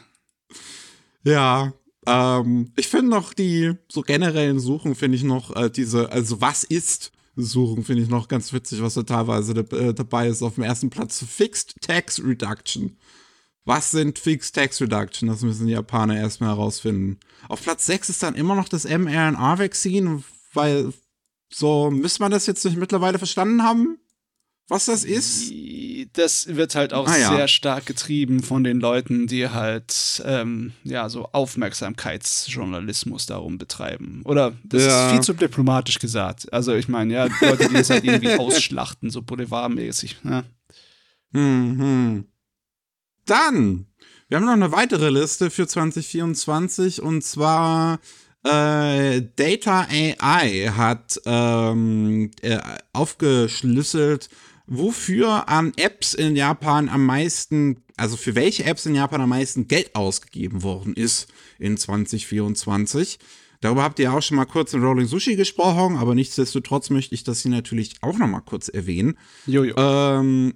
Ja, ähm, ich finde noch die so generellen Suchen, finde ich noch äh, diese, also was ist Suchen, finde ich noch ganz witzig, was da teilweise äh, dabei ist. Auf dem ersten Platz Fixed Tax Reduction. Was sind Fixed Tax Reduction? Das müssen die Japaner erstmal herausfinden. Auf Platz sechs ist dann immer noch das mRNA-Vaccine, weil so, müsste man das jetzt nicht mittlerweile verstanden haben, was das ist? Das wird halt auch Ah, ja. sehr stark getrieben von den Leuten, die halt ähm, ja so Aufmerksamkeitsjournalismus darum betreiben. Oder das Ja. ist viel zu diplomatisch gesagt. Also ich meine, ja, Leute, die das halt irgendwie ausschlachten, so boulevardmäßig. Ne? Hm, hm. Dann, wir haben noch eine weitere Liste für zwanzig vierundzwanzig und zwar äh, Data A I hat ähm, äh, aufgeschlüsselt, wofür an Apps in Japan am meisten, also für welche Apps in Japan am meisten Geld ausgegeben worden ist in zwanzig vierundzwanzig. Darüber habt ihr auch schon mal kurz in Rolling Sushi gesprochen, aber nichtsdestotrotz möchte ich das hier natürlich auch noch mal kurz erwähnen. Jojo. Ähm,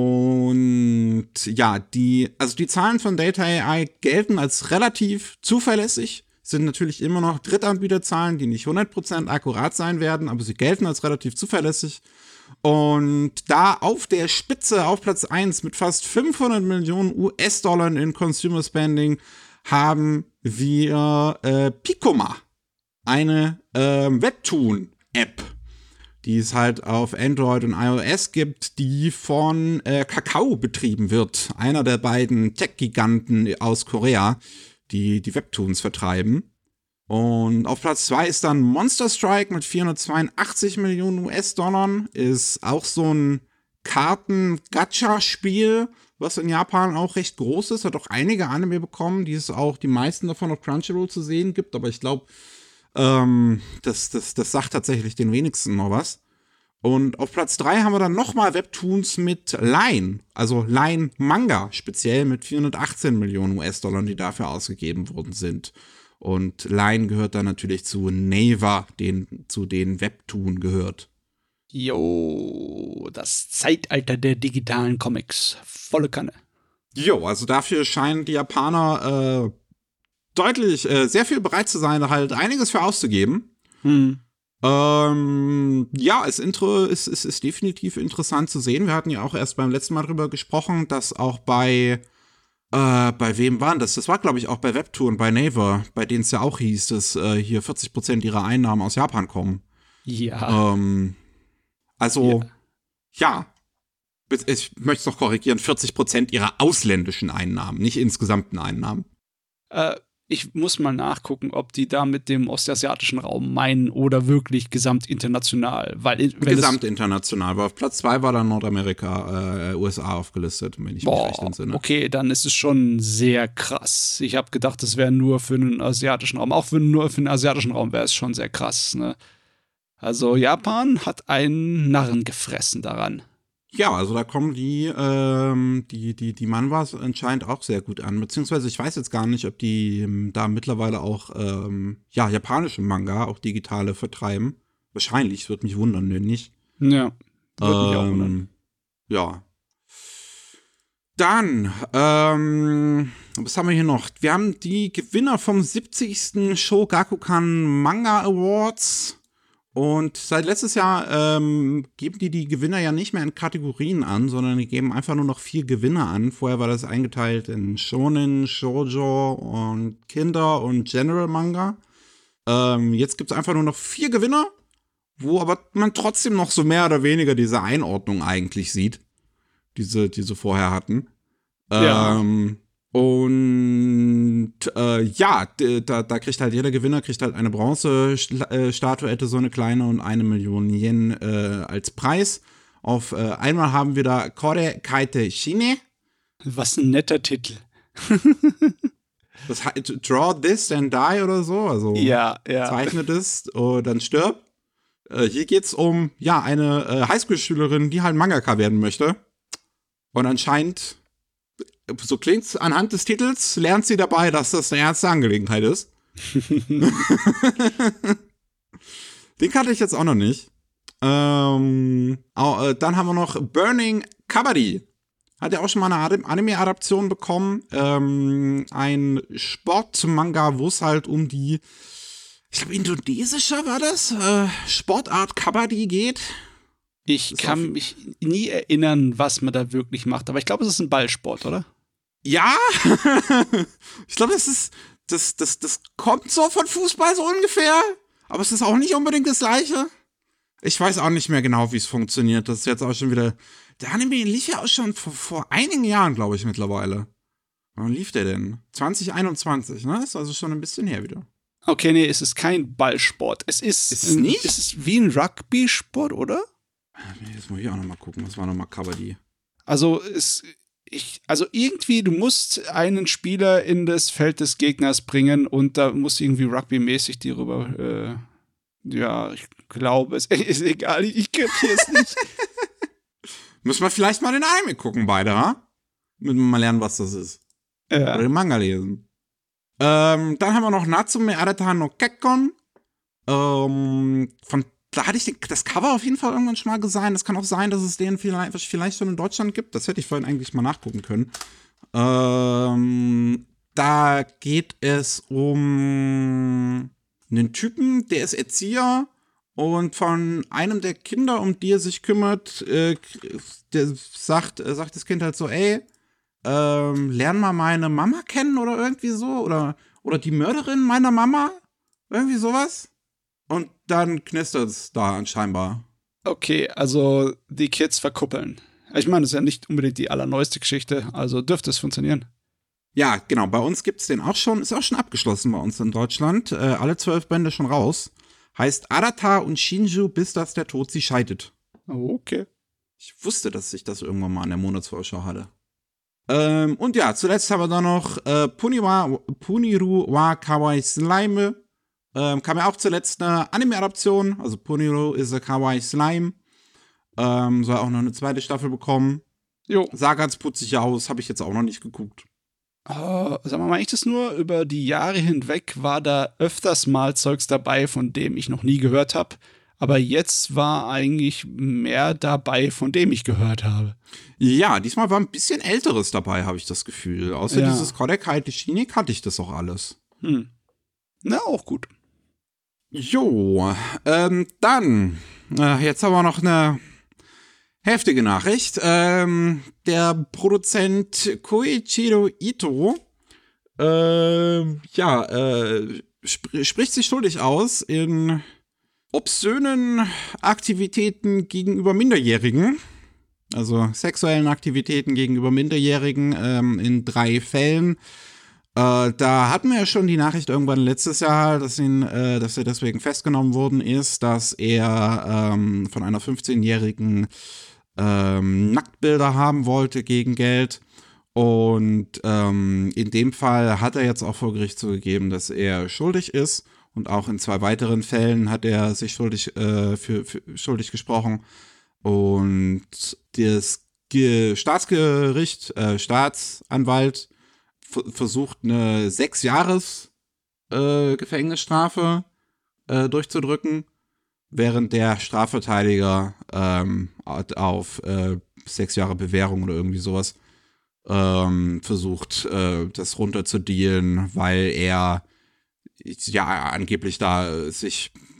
und ja, die, also die Zahlen von Data A I gelten als relativ zuverlässig, sind natürlich immer noch Drittanbieterzahlen, die nicht hundert Prozent akkurat sein werden, aber sie gelten als relativ zuverlässig. Und da auf der Spitze, auf Platz eins mit fast fünfhundert Millionen U S-Dollar in Consumer Spending, haben wir äh, Picoma, eine äh, Webtoon-App, die es halt auf Android und iOS gibt, die von äh, Kakao betrieben wird, einer der beiden Tech-Giganten aus Korea, die die Webtoons vertreiben. Und auf Platz zwei ist dann Monster Strike mit vierhundertzweiundachtzig Millionen U S-Dollar. Ist auch so ein Karten-Gacha-Spiel, was in Japan auch recht groß ist. Hat auch einige Anime bekommen, die es auch die meisten davon auf Crunchyroll zu sehen gibt. Aber ich glaube, ähm, das, das, das sagt tatsächlich den wenigsten noch was. Und auf Platz drei haben wir dann nochmal Webtoons mit Line, also Line Manga, speziell mit vierhundertachtzehn Millionen U S-Dollar, die dafür ausgegeben worden sind. Und Line gehört dann natürlich zu Naver, den, zu den Webtoon gehört. Jo, das Zeitalter der digitalen Comics. Volle Kanne. Jo, also dafür scheinen die Japaner äh, deutlich, äh, sehr viel bereit zu sein, da halt einiges für auszugeben. Hm. Ähm, ja, es intro, ist, ist, ist definitiv interessant zu sehen. Wir hatten ja auch erst beim letzten Mal drüber gesprochen, dass auch bei Äh, bei wem waren das? Das war, glaube ich, auch bei Webtoon, bei Naver, bei denen es ja auch hieß, dass äh, hier vierzig Prozent ihrer Einnahmen aus Japan kommen. Ja. Ähm, also, ja. ja. Ich möchte es noch korrigieren, vierzig Prozent ihrer ausländischen Einnahmen, nicht insgesamten Einnahmen. Äh, ich muss mal nachgucken, ob die da mit dem ostasiatischen Raum meinen oder wirklich gesamtinternational. Weil, wenn Gesamtinternational, weil auf Platz zwei war dann Nordamerika, äh, U S A aufgelistet, wenn ich boah, mich recht entsinne. Okay, dann ist es schon sehr krass. Ich habe gedacht, das wäre nur für einen asiatischen Raum. Auch für, nur für den asiatischen Raum wäre es schon sehr krass. Ne? Also Japan hat einen Narren gefressen daran. Ja, also da kommen die, ähm, die, die, die Manhwas anscheinend auch sehr gut an. Beziehungsweise ich weiß jetzt gar nicht, ob die ähm, da mittlerweile auch, ähm, ja, japanische Manga, auch digitale vertreiben. Wahrscheinlich, würde mich wundern, wenn nicht. Ja, würde mich auch Ähm, wundern. Ja. Dann, ähm, was haben wir hier noch? Wir haben die Gewinner vom siebzigsten Shogakukan Manga Awards. Und seit letztes Jahr ähm, geben die die Gewinner ja nicht mehr in Kategorien an, sondern die geben einfach nur noch vier Gewinner an. Vorher war das eingeteilt in Shonen, Shoujo und Kinder und General Manga. Ähm, jetzt gibt es einfach nur noch vier Gewinner, wo aber man trotzdem noch so mehr oder weniger diese Einordnung eigentlich sieht, die sie, die sie vorher hatten. Ja. Ähm, und äh, ja, da, da kriegt halt jeder Gewinner kriegt halt eine Bronze-Statuette, so eine kleine, und eine Million Yen äh, als Preis. Auf äh, einmal haben wir da Kore Kaite Shine. Was ein netter Titel. Das heißt, draw this and die oder so. Also Ja, ja. zeichne das und dann stirb. Äh, hier geht's um, ja, eine äh, Highschool-Schülerin, die halt Mangaka werden möchte. Und anscheinend, so klingt's anhand des Titels, lernt sie dabei, dass das eine ernste Angelegenheit ist. Den kannte ich jetzt auch noch nicht. Ähm, au- äh, dann haben wir noch Burning Kabaddi. Hat ja auch schon mal eine Ad- Anime-Adaption bekommen. Ähm, ein Sportmanga, wo es halt um die, ich glaube, indonesischer war das, äh, Sportart Kabaddi geht. Ich Ist kann auf- mich nie erinnern, was man da wirklich macht, aber ich glaube, es ist ein Ballsport, oder? Ja, ich glaube, das ist, das, das, das kommt so von Fußball so ungefähr, aber es ist auch nicht unbedingt das Gleiche. Ich weiß auch nicht mehr genau, wie es funktioniert. Das ist jetzt auch schon wieder, der Anime lief ja auch schon vor, vor einigen Jahren, glaube ich, mittlerweile. Wann lief der denn? zwanzig einundzwanzig, ne? Ist also schon ein bisschen her wieder. Okay, nee, es ist kein Ballsport. Es ist, Ist es ein- nicht? Es ist wie ein Rugby-Sport, oder? Jetzt muss ich auch noch mal gucken, was war noch mal Kabaddi? Also es, ich, also irgendwie, du musst einen Spieler in das Feld des Gegners bringen und da muss irgendwie Rugby-mäßig die rüber. Äh, ja, ich glaube, es ist egal, ich, ich kapiere es nicht. Müssen wir vielleicht mal den Anime gucken, beide, ha? Müssen wir mal lernen, was das ist. Oder ja. den Manga lesen. Ähm, dann haben wir noch Natsume Arata no Kekkon. Ähm, von, da hatte ich den, das Cover auf jeden Fall irgendwann schon mal gesehen. Das kann auch sein, dass es den vielleicht, vielleicht schon in Deutschland gibt. Das hätte ich vorhin eigentlich mal nachgucken können. Ähm, da geht es um einen Typen, der ist Erzieher und von einem der Kinder, um die er sich kümmert, äh, der sagt, äh, sagt das Kind halt so, ey, ähm, lern mal meine Mama kennen oder irgendwie so. Oder, oder die Mörderin meiner Mama. Irgendwie sowas. Und dann knistert es da anscheinend. Okay, also die Kids verkuppeln. Ich meine, das ist ja nicht unbedingt die allerneueste Geschichte, also dürfte es funktionieren. Ja, genau. Bei uns gibt's den auch schon. Ist auch schon abgeschlossen bei uns in Deutschland. Äh, alle zwölf Bände schon raus. Heißt Arata und Shinju, bis dass der Tod sie scheidet. Okay. Ich wusste, dass ich das irgendwann mal in der Monatsvorschau hatte. Ähm, und ja, zuletzt haben wir dann noch äh, Puniwa, Puniru wa Kawaii Slime. Ähm, kam ja auch zuletzt eine Anime-Adaption. Also Puniru is a Kawaii Slime. Ähm, soll auch noch eine zweite Staffel bekommen. Jo. Sah ganz putzig aus, habe ich jetzt auch noch nicht geguckt. Oh, sagen wir mal, ich das nur, über die Jahre hinweg war da öfters mal Zeugs dabei, von dem ich noch nie gehört habe. Aber jetzt war eigentlich mehr dabei, von dem ich gehört habe. Ja, diesmal war ein bisschen Älteres dabei, habe ich das Gefühl. Außer Ja. dieses Kodekai Shini kannte ich das auch alles. Hm. Na, auch gut. Jo, ähm, dann, äh, jetzt haben wir noch eine heftige Nachricht. Ähm, der Produzent Koichiro Ito, ähm, ja, äh, sp spricht sich schuldig aus in obszönen Aktivitäten gegenüber Minderjährigen. Also sexuellen Aktivitäten gegenüber Minderjährigen ähm, in drei Fällen. Äh, da hatten wir ja schon die Nachricht irgendwann letztes Jahr, dass, ihn, äh, dass er deswegen festgenommen worden ist, dass er ähm, von einer fünfzehnjährigen ähm, Nacktbilder haben wollte gegen Geld. Und ähm, in dem Fall hat er jetzt auch vor Gericht zugegeben, dass er schuldig ist. Und auch in zwei weiteren Fällen hat er sich schuldig, äh, für, für schuldig gesprochen. Und das Ge Staatsgericht, äh, Staatsanwalt versucht eine sechs Jahres äh, Gefängnisstrafe äh, durchzudrücken, während der Strafverteidiger ähm, auf äh, sechs Jahre Bewährung oder irgendwie sowas ähm, versucht, äh, das runterzudealen, weil er ja angeblich da sich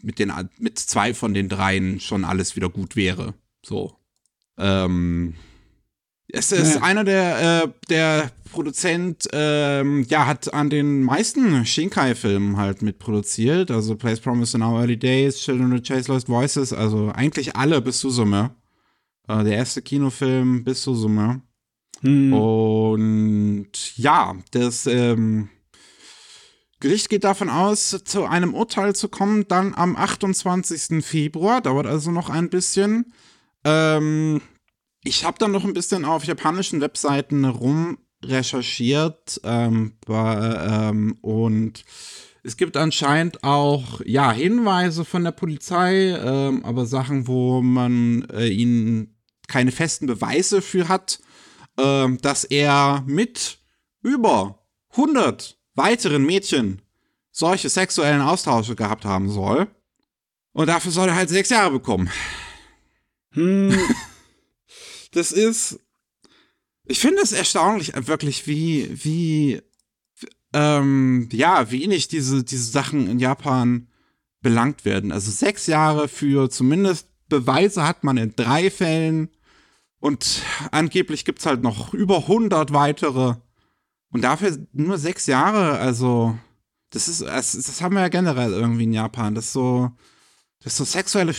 mit, den, mit zwei von den dreien schon alles wieder gut wäre. So. Ähm, es ist ja. einer der, äh, der Produzent, ähm, ja, hat an den meisten Shinkai-Filmen halt mitproduziert. Also Place Promised in Our Early Days, Children of Chase Lost Voices, also eigentlich alle bis Suzume. Äh, der erste Kinofilm bis Suzume. Hm. Und ja, das ähm, Gericht geht davon aus, zu einem Urteil zu kommen, dann am achtundzwanzigsten Februar. Dauert also noch ein bisschen. Ähm, ich habe dann noch ein bisschen auf japanischen Webseiten rumrecherchiert ähm, bei, ähm, und es gibt anscheinend auch ja Hinweise von der Polizei, ähm, aber Sachen, wo man äh, ihnen keine festen Beweise für hat, äh, dass er mit über hundert weiteren Mädchen solche sexuellen Austausche gehabt haben soll. Und dafür soll er halt sechs Jahre bekommen. Hm. Das ist, ich finde es erstaunlich, wirklich, wie, wie, ähm, ja, wenig diese, diese Sachen in Japan belangt werden. Also sechs Jahre für zumindest Beweise hat man in drei Fällen und angeblich gibt's halt noch über hundert weitere. Und dafür nur sechs Jahre, also, das ist, das, das haben wir ja generell irgendwie in Japan, das ist so, dass so sexuelle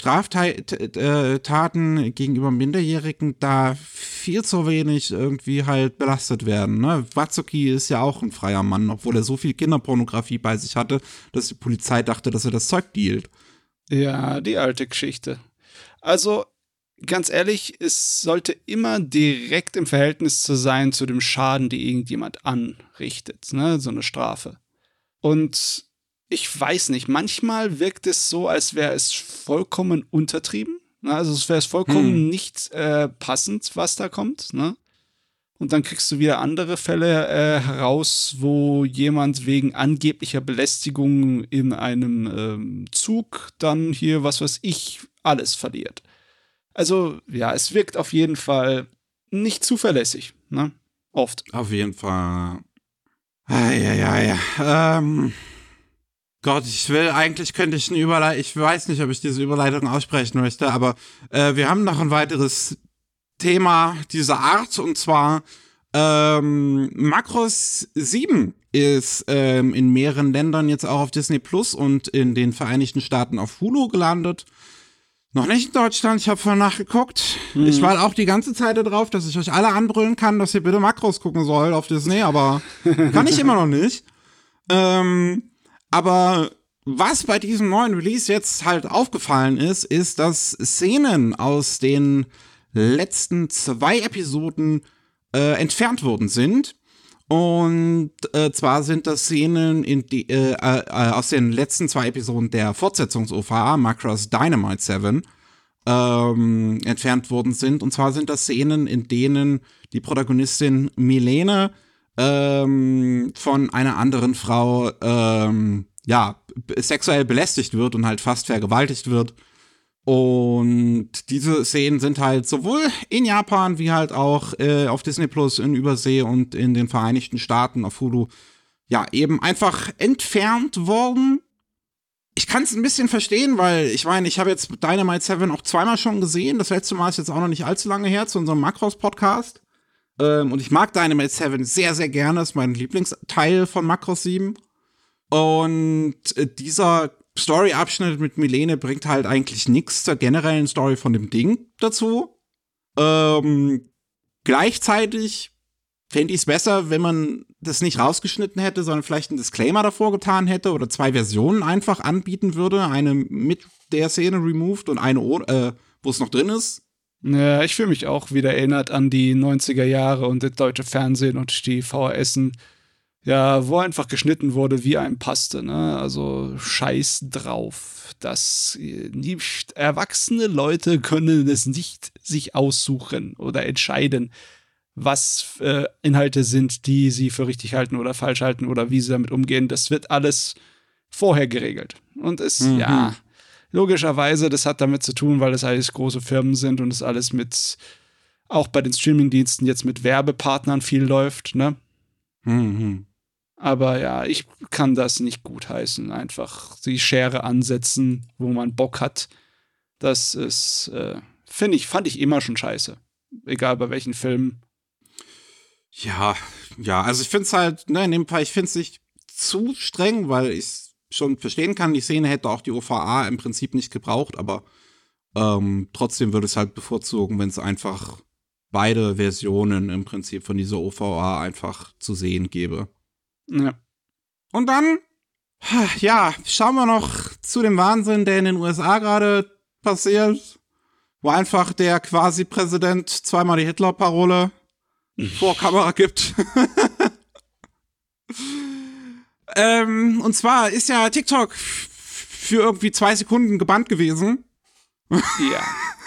Straftaten gegenüber Minderjährigen da viel zu wenig irgendwie halt belastet werden. Ne? Watsuki ist ja auch ein freier Mann, obwohl er so viel Kinderpornografie bei sich hatte, dass die Polizei dachte, dass er das Zeug dealt. Ja, die alte Geschichte. Also, ganz ehrlich, es sollte immer direkt im Verhältnis zu sein zu dem Schaden, die irgendjemand anrichtet, ne? So eine Strafe. Und ich weiß nicht, manchmal wirkt es so, als wäre es vollkommen untertrieben. Ne? Also es wäre es vollkommen hm. nicht äh, passend, was da kommt. Ne? Und dann kriegst du wieder andere Fälle äh, heraus, wo jemand wegen angeblicher Belästigung in einem ähm, Zug dann hier, was weiß ich, alles verliert. Also ja, es wirkt auf jeden Fall nicht zuverlässig. Ne? Oft. Auf jeden Fall. Ah, ja, ja, ja. Ähm... Gott, ich will, eigentlich könnte ich eine Überleitung, ich weiß nicht, ob ich diese Überleitung aussprechen möchte, aber äh, wir haben noch ein weiteres Thema dieser Art, und zwar ähm, Macross sieben ist ähm, in mehreren Ländern jetzt auch auf Disney Plus und in den Vereinigten Staaten auf Hulu gelandet. Noch nicht in Deutschland, ich habe vorhin nachgeguckt. Mhm. Ich war auch die ganze Zeit darauf, dass ich euch alle anbrüllen kann, dass ihr bitte Macross gucken sollt auf Disney, aber kann ich immer noch nicht. Ähm... Aber was bei diesem neuen Release jetzt halt aufgefallen ist, ist, dass Szenen aus den letzten zwei Episoden äh, entfernt worden sind. Und äh, zwar sind das Szenen in die, äh, äh, aus den letzten zwei Episoden der Fortsetzungs-O V A, Macross Dynamite sieben, ähm, entfernt worden sind. Und zwar sind das Szenen, in denen die Protagonistin Milene Ähm, von einer anderen Frau, ähm, ja, sexuell belästigt wird und halt fast vergewaltigt wird. Und diese Szenen sind halt sowohl in Japan wie halt auch äh, auf Disney Plus in Übersee und in den Vereinigten Staaten auf Hulu, ja, eben einfach entfernt worden. Ich kann es ein bisschen verstehen, weil ich meine, ich habe jetzt Dynamite sieben auch zweimal schon gesehen. Das letzte Mal ist jetzt auch noch nicht allzu lange her zu unserem Macross-Podcast. Ähm, und ich mag Dynamite sieben sehr, sehr gerne. Das ist mein Lieblingsteil von Macross sieben. Und äh, dieser Story-Abschnitt mit Milene bringt halt eigentlich nichts zur generellen Story von dem Ding dazu. Ähm, gleichzeitig fände ich es besser, wenn man das nicht rausgeschnitten hätte, sondern vielleicht einen Disclaimer davor getan hätte oder zwei Versionen einfach anbieten würde. Eine mit der Szene removed und eine, äh, wo es noch drin ist. Ja, ich fühle mich auch wieder erinnert an die neunziger Jahre und das deutsche Fernsehen und die V H S'en. Ja, wo einfach geschnitten wurde, wie einem passte, ne? Also scheiß drauf. Das nicht, erwachsene Leute können es nicht sich aussuchen oder entscheiden, was äh, Inhalte sind, die sie für richtig halten oder falsch halten oder wie sie damit umgehen. Das wird alles vorher geregelt. Und es, mhm. ja, logischerweise, das hat damit zu tun, weil das alles große Firmen sind und es alles mit, auch bei den Streamingdiensten jetzt mit Werbepartnern viel läuft, ne? Mhm. Aber ja, ich kann das nicht gutheißen. Einfach die Schere ansetzen, wo man Bock hat. Das ist, äh, finde ich, fand ich immer schon scheiße. Egal bei welchen Filmen. Ja, ja, also ich finde es halt, ne, in dem Fall, ich finde es nicht zu streng, weil ich es schon verstehen kann. Die Szene hätte auch die O V A im Prinzip nicht gebraucht, aber ähm, trotzdem würde es halt bevorzugen, wenn es einfach beide Versionen im Prinzip von dieser O V A einfach zu sehen gäbe. Ja. Und dann, ja, schauen wir noch zu dem Wahnsinn, der in den U S A gerade passiert, wo einfach der Quasi-Präsident zweimal die Hitler-Parole vor Kamera gibt. ähm, und zwar ist ja TikTok für irgendwie zwei Sekunden gebannt gewesen. Ja.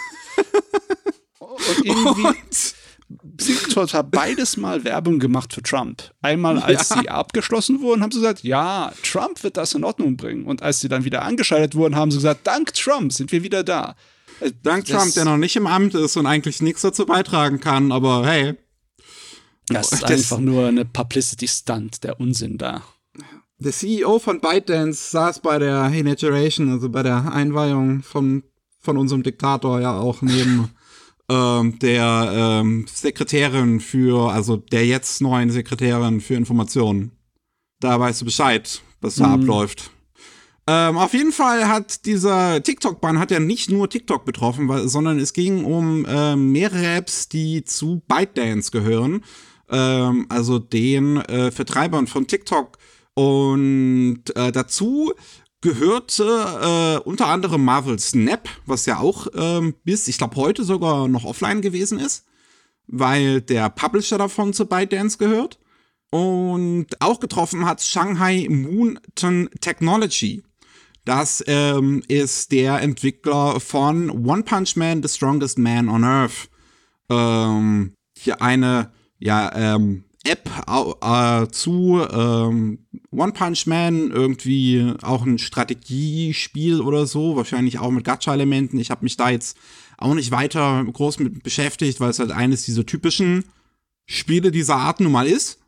Und irgendwie Und TikTok hat beides Mal Werbung gemacht für Trump. Einmal, als Ja. sie abgeschlossen wurden, haben sie gesagt, ja, Trump wird das in Ordnung bringen. Und als sie dann wieder angeschaltet wurden, haben sie gesagt, dank Trump sind wir wieder da. Äh, dank das- Trump, der noch nicht im Amt ist und eigentlich nichts dazu beitragen kann, aber hey. Das ist Das- einfach nur eine Publicity-Stunt, der Unsinn da. Der C E O von ByteDance saß bei der Inauguration, also bei der Einweihung von, von unserem Diktator ja auch neben ähm, der ähm, Sekretärin für, also der jetzt neuen Sekretärin für Informationen. Da weißt du Bescheid, was da Mhm. abläuft. Ähm, auf jeden Fall hat dieser TikTok-Bann hat ja nicht nur TikTok betroffen, weil, sondern es ging um ähm, mehrere Apps, die zu ByteDance gehören. Ähm, also den äh, Vertreibern von TikTok. Und äh, dazu gehörte äh, unter anderem Marvel Snap, was ja auch ähm, bis, ich glaube, heute sogar noch offline gewesen ist, weil der Publisher davon zu ByteDance gehört. Und auch getroffen hat Shanghai Mountain Technology. Das ähm, ist der Entwickler von One Punch Man, The Strongest Man on Earth. Ähm, hier eine, ja, ähm, App äh, zu ähm, One Punch Man, irgendwie auch ein Strategiespiel oder so, wahrscheinlich auch mit Gacha-Elementen. Ich habe mich da jetzt auch nicht weiter groß mit beschäftigt, weil es halt eines dieser typischen Spiele dieser Art nun mal ist.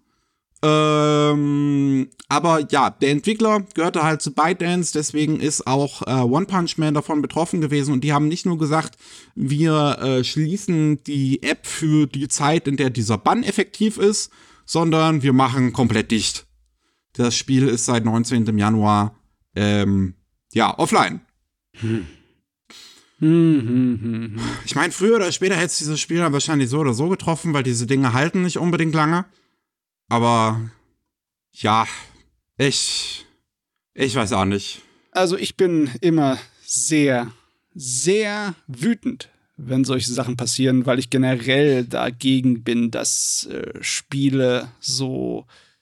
Ähm, aber ja, der Entwickler gehörte halt zu ByteDance, deswegen ist auch äh, One Punch Man davon betroffen gewesen und die haben nicht nur gesagt, wir äh, schließen die App für die Zeit, in der dieser Bann effektiv ist, sondern wir machen komplett dicht. Das Spiel ist seit neunzehnten Januar ähm, ja, offline. Hm, hm, hm, hm. Ich meine, früher oder später hätte es dieses Spiel dann wahrscheinlich so oder so getroffen, weil diese Dinge halten nicht unbedingt lange. Aber ja, ich, ich weiß auch nicht. Also ich bin immer sehr, sehr wütend, wenn solche Sachen passieren, weil ich generell dagegen bin, dass äh, Spiele so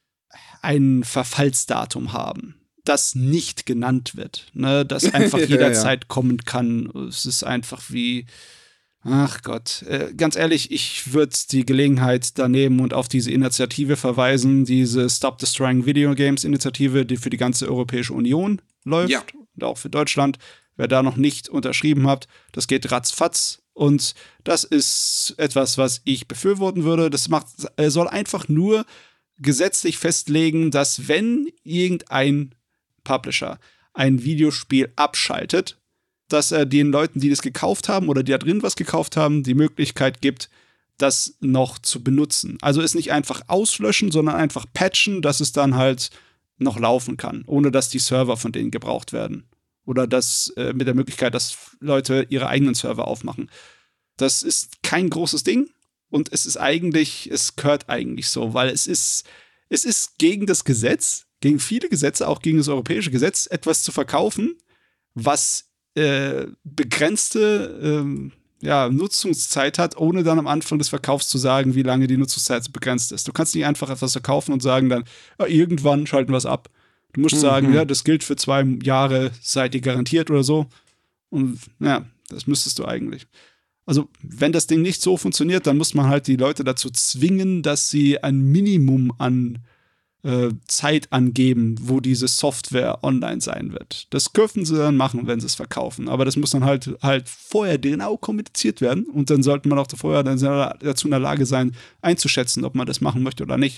ein Verfallsdatum haben, das nicht genannt wird, ne? Das einfach Ja, jederzeit kommen kann. Es ist einfach wie, ach Gott, äh, ganz ehrlich, ich würde die Gelegenheit da nehmen und auf diese Initiative verweisen, diese Stop Destroying Video Games Initiative, die für die ganze Europäische Union läuft Ja. und auch für Deutschland. Wer da noch nicht unterschrieben habt, das geht ratzfatz und das ist etwas, was ich befürworten würde. Das macht, äh, soll einfach nur gesetzlich festlegen, dass wenn irgendein Publisher ein Videospiel abschaltet, dass er den Leuten, die das gekauft haben oder die da drin was gekauft haben, die Möglichkeit gibt, das noch zu benutzen. Also es nicht einfach auslöschen, sondern einfach patchen, dass es dann halt noch laufen kann, ohne dass die Server von denen gebraucht werden. Oder das äh, mit der Möglichkeit, dass Leute ihre eigenen Server aufmachen. Das ist kein großes Ding und es ist eigentlich, es gehört eigentlich so, weil es ist, es ist gegen das Gesetz, gegen viele Gesetze, auch gegen das europäische Gesetz, etwas zu verkaufen, was Äh, begrenzte ähm, ja, Nutzungszeit hat, ohne dann am Anfang des Verkaufs zu sagen, wie lange die Nutzungszeit begrenzt ist. Du kannst nicht einfach etwas verkaufen und sagen dann, ja, irgendwann schalten wir es ab. Du musst Mhm. sagen, ja, das gilt für zwei Jahre, seid ihr garantiert oder so. Und ja, das müsstest du eigentlich. Also, wenn das Ding nicht so funktioniert, dann muss man halt die Leute dazu zwingen, dass sie ein Minimum an äh, Zeit angeben, wo diese Software online sein wird. Das dürfen sie dann machen, wenn sie es verkaufen. Aber das muss dann halt, halt vorher genau kommuniziert werden. Und dann sollte man auch vorher dann dazu in der Lage sein, einzuschätzen, ob man das machen möchte oder nicht.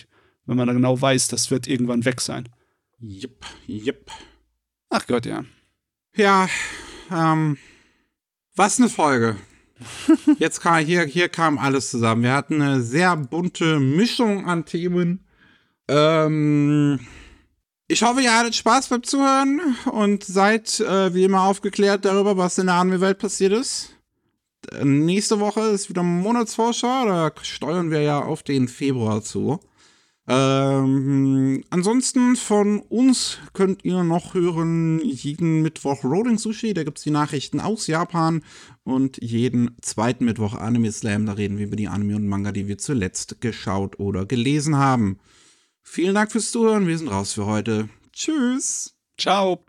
wenn man dann genau weiß, das wird irgendwann weg sein. Jupp, jupp. Ach Gott, ja. Ja, ähm, was eine Folge. Jetzt kam, hier, hier kam alles zusammen. Wir hatten eine sehr bunte Mischung an Themen. Ähm, ich hoffe, ihr hattet Spaß beim Zuhören und seid äh, wie immer aufgeklärt darüber, was in der Anime-Welt passiert ist. Äh, nächste Woche ist wieder Monatsvorschau, da steuern wir ja auf den Februar zu. Ähm, ansonsten von uns könnt ihr noch hören jeden Mittwoch Rolling Sushi, da gibt's die Nachrichten aus Japan und jeden zweiten Mittwoch Anime Slam, da reden wir über die Anime und Manga, die wir zuletzt geschaut oder gelesen haben. Vielen Dank fürs Zuhören, wir sind raus für heute. Tschüss. Ciao.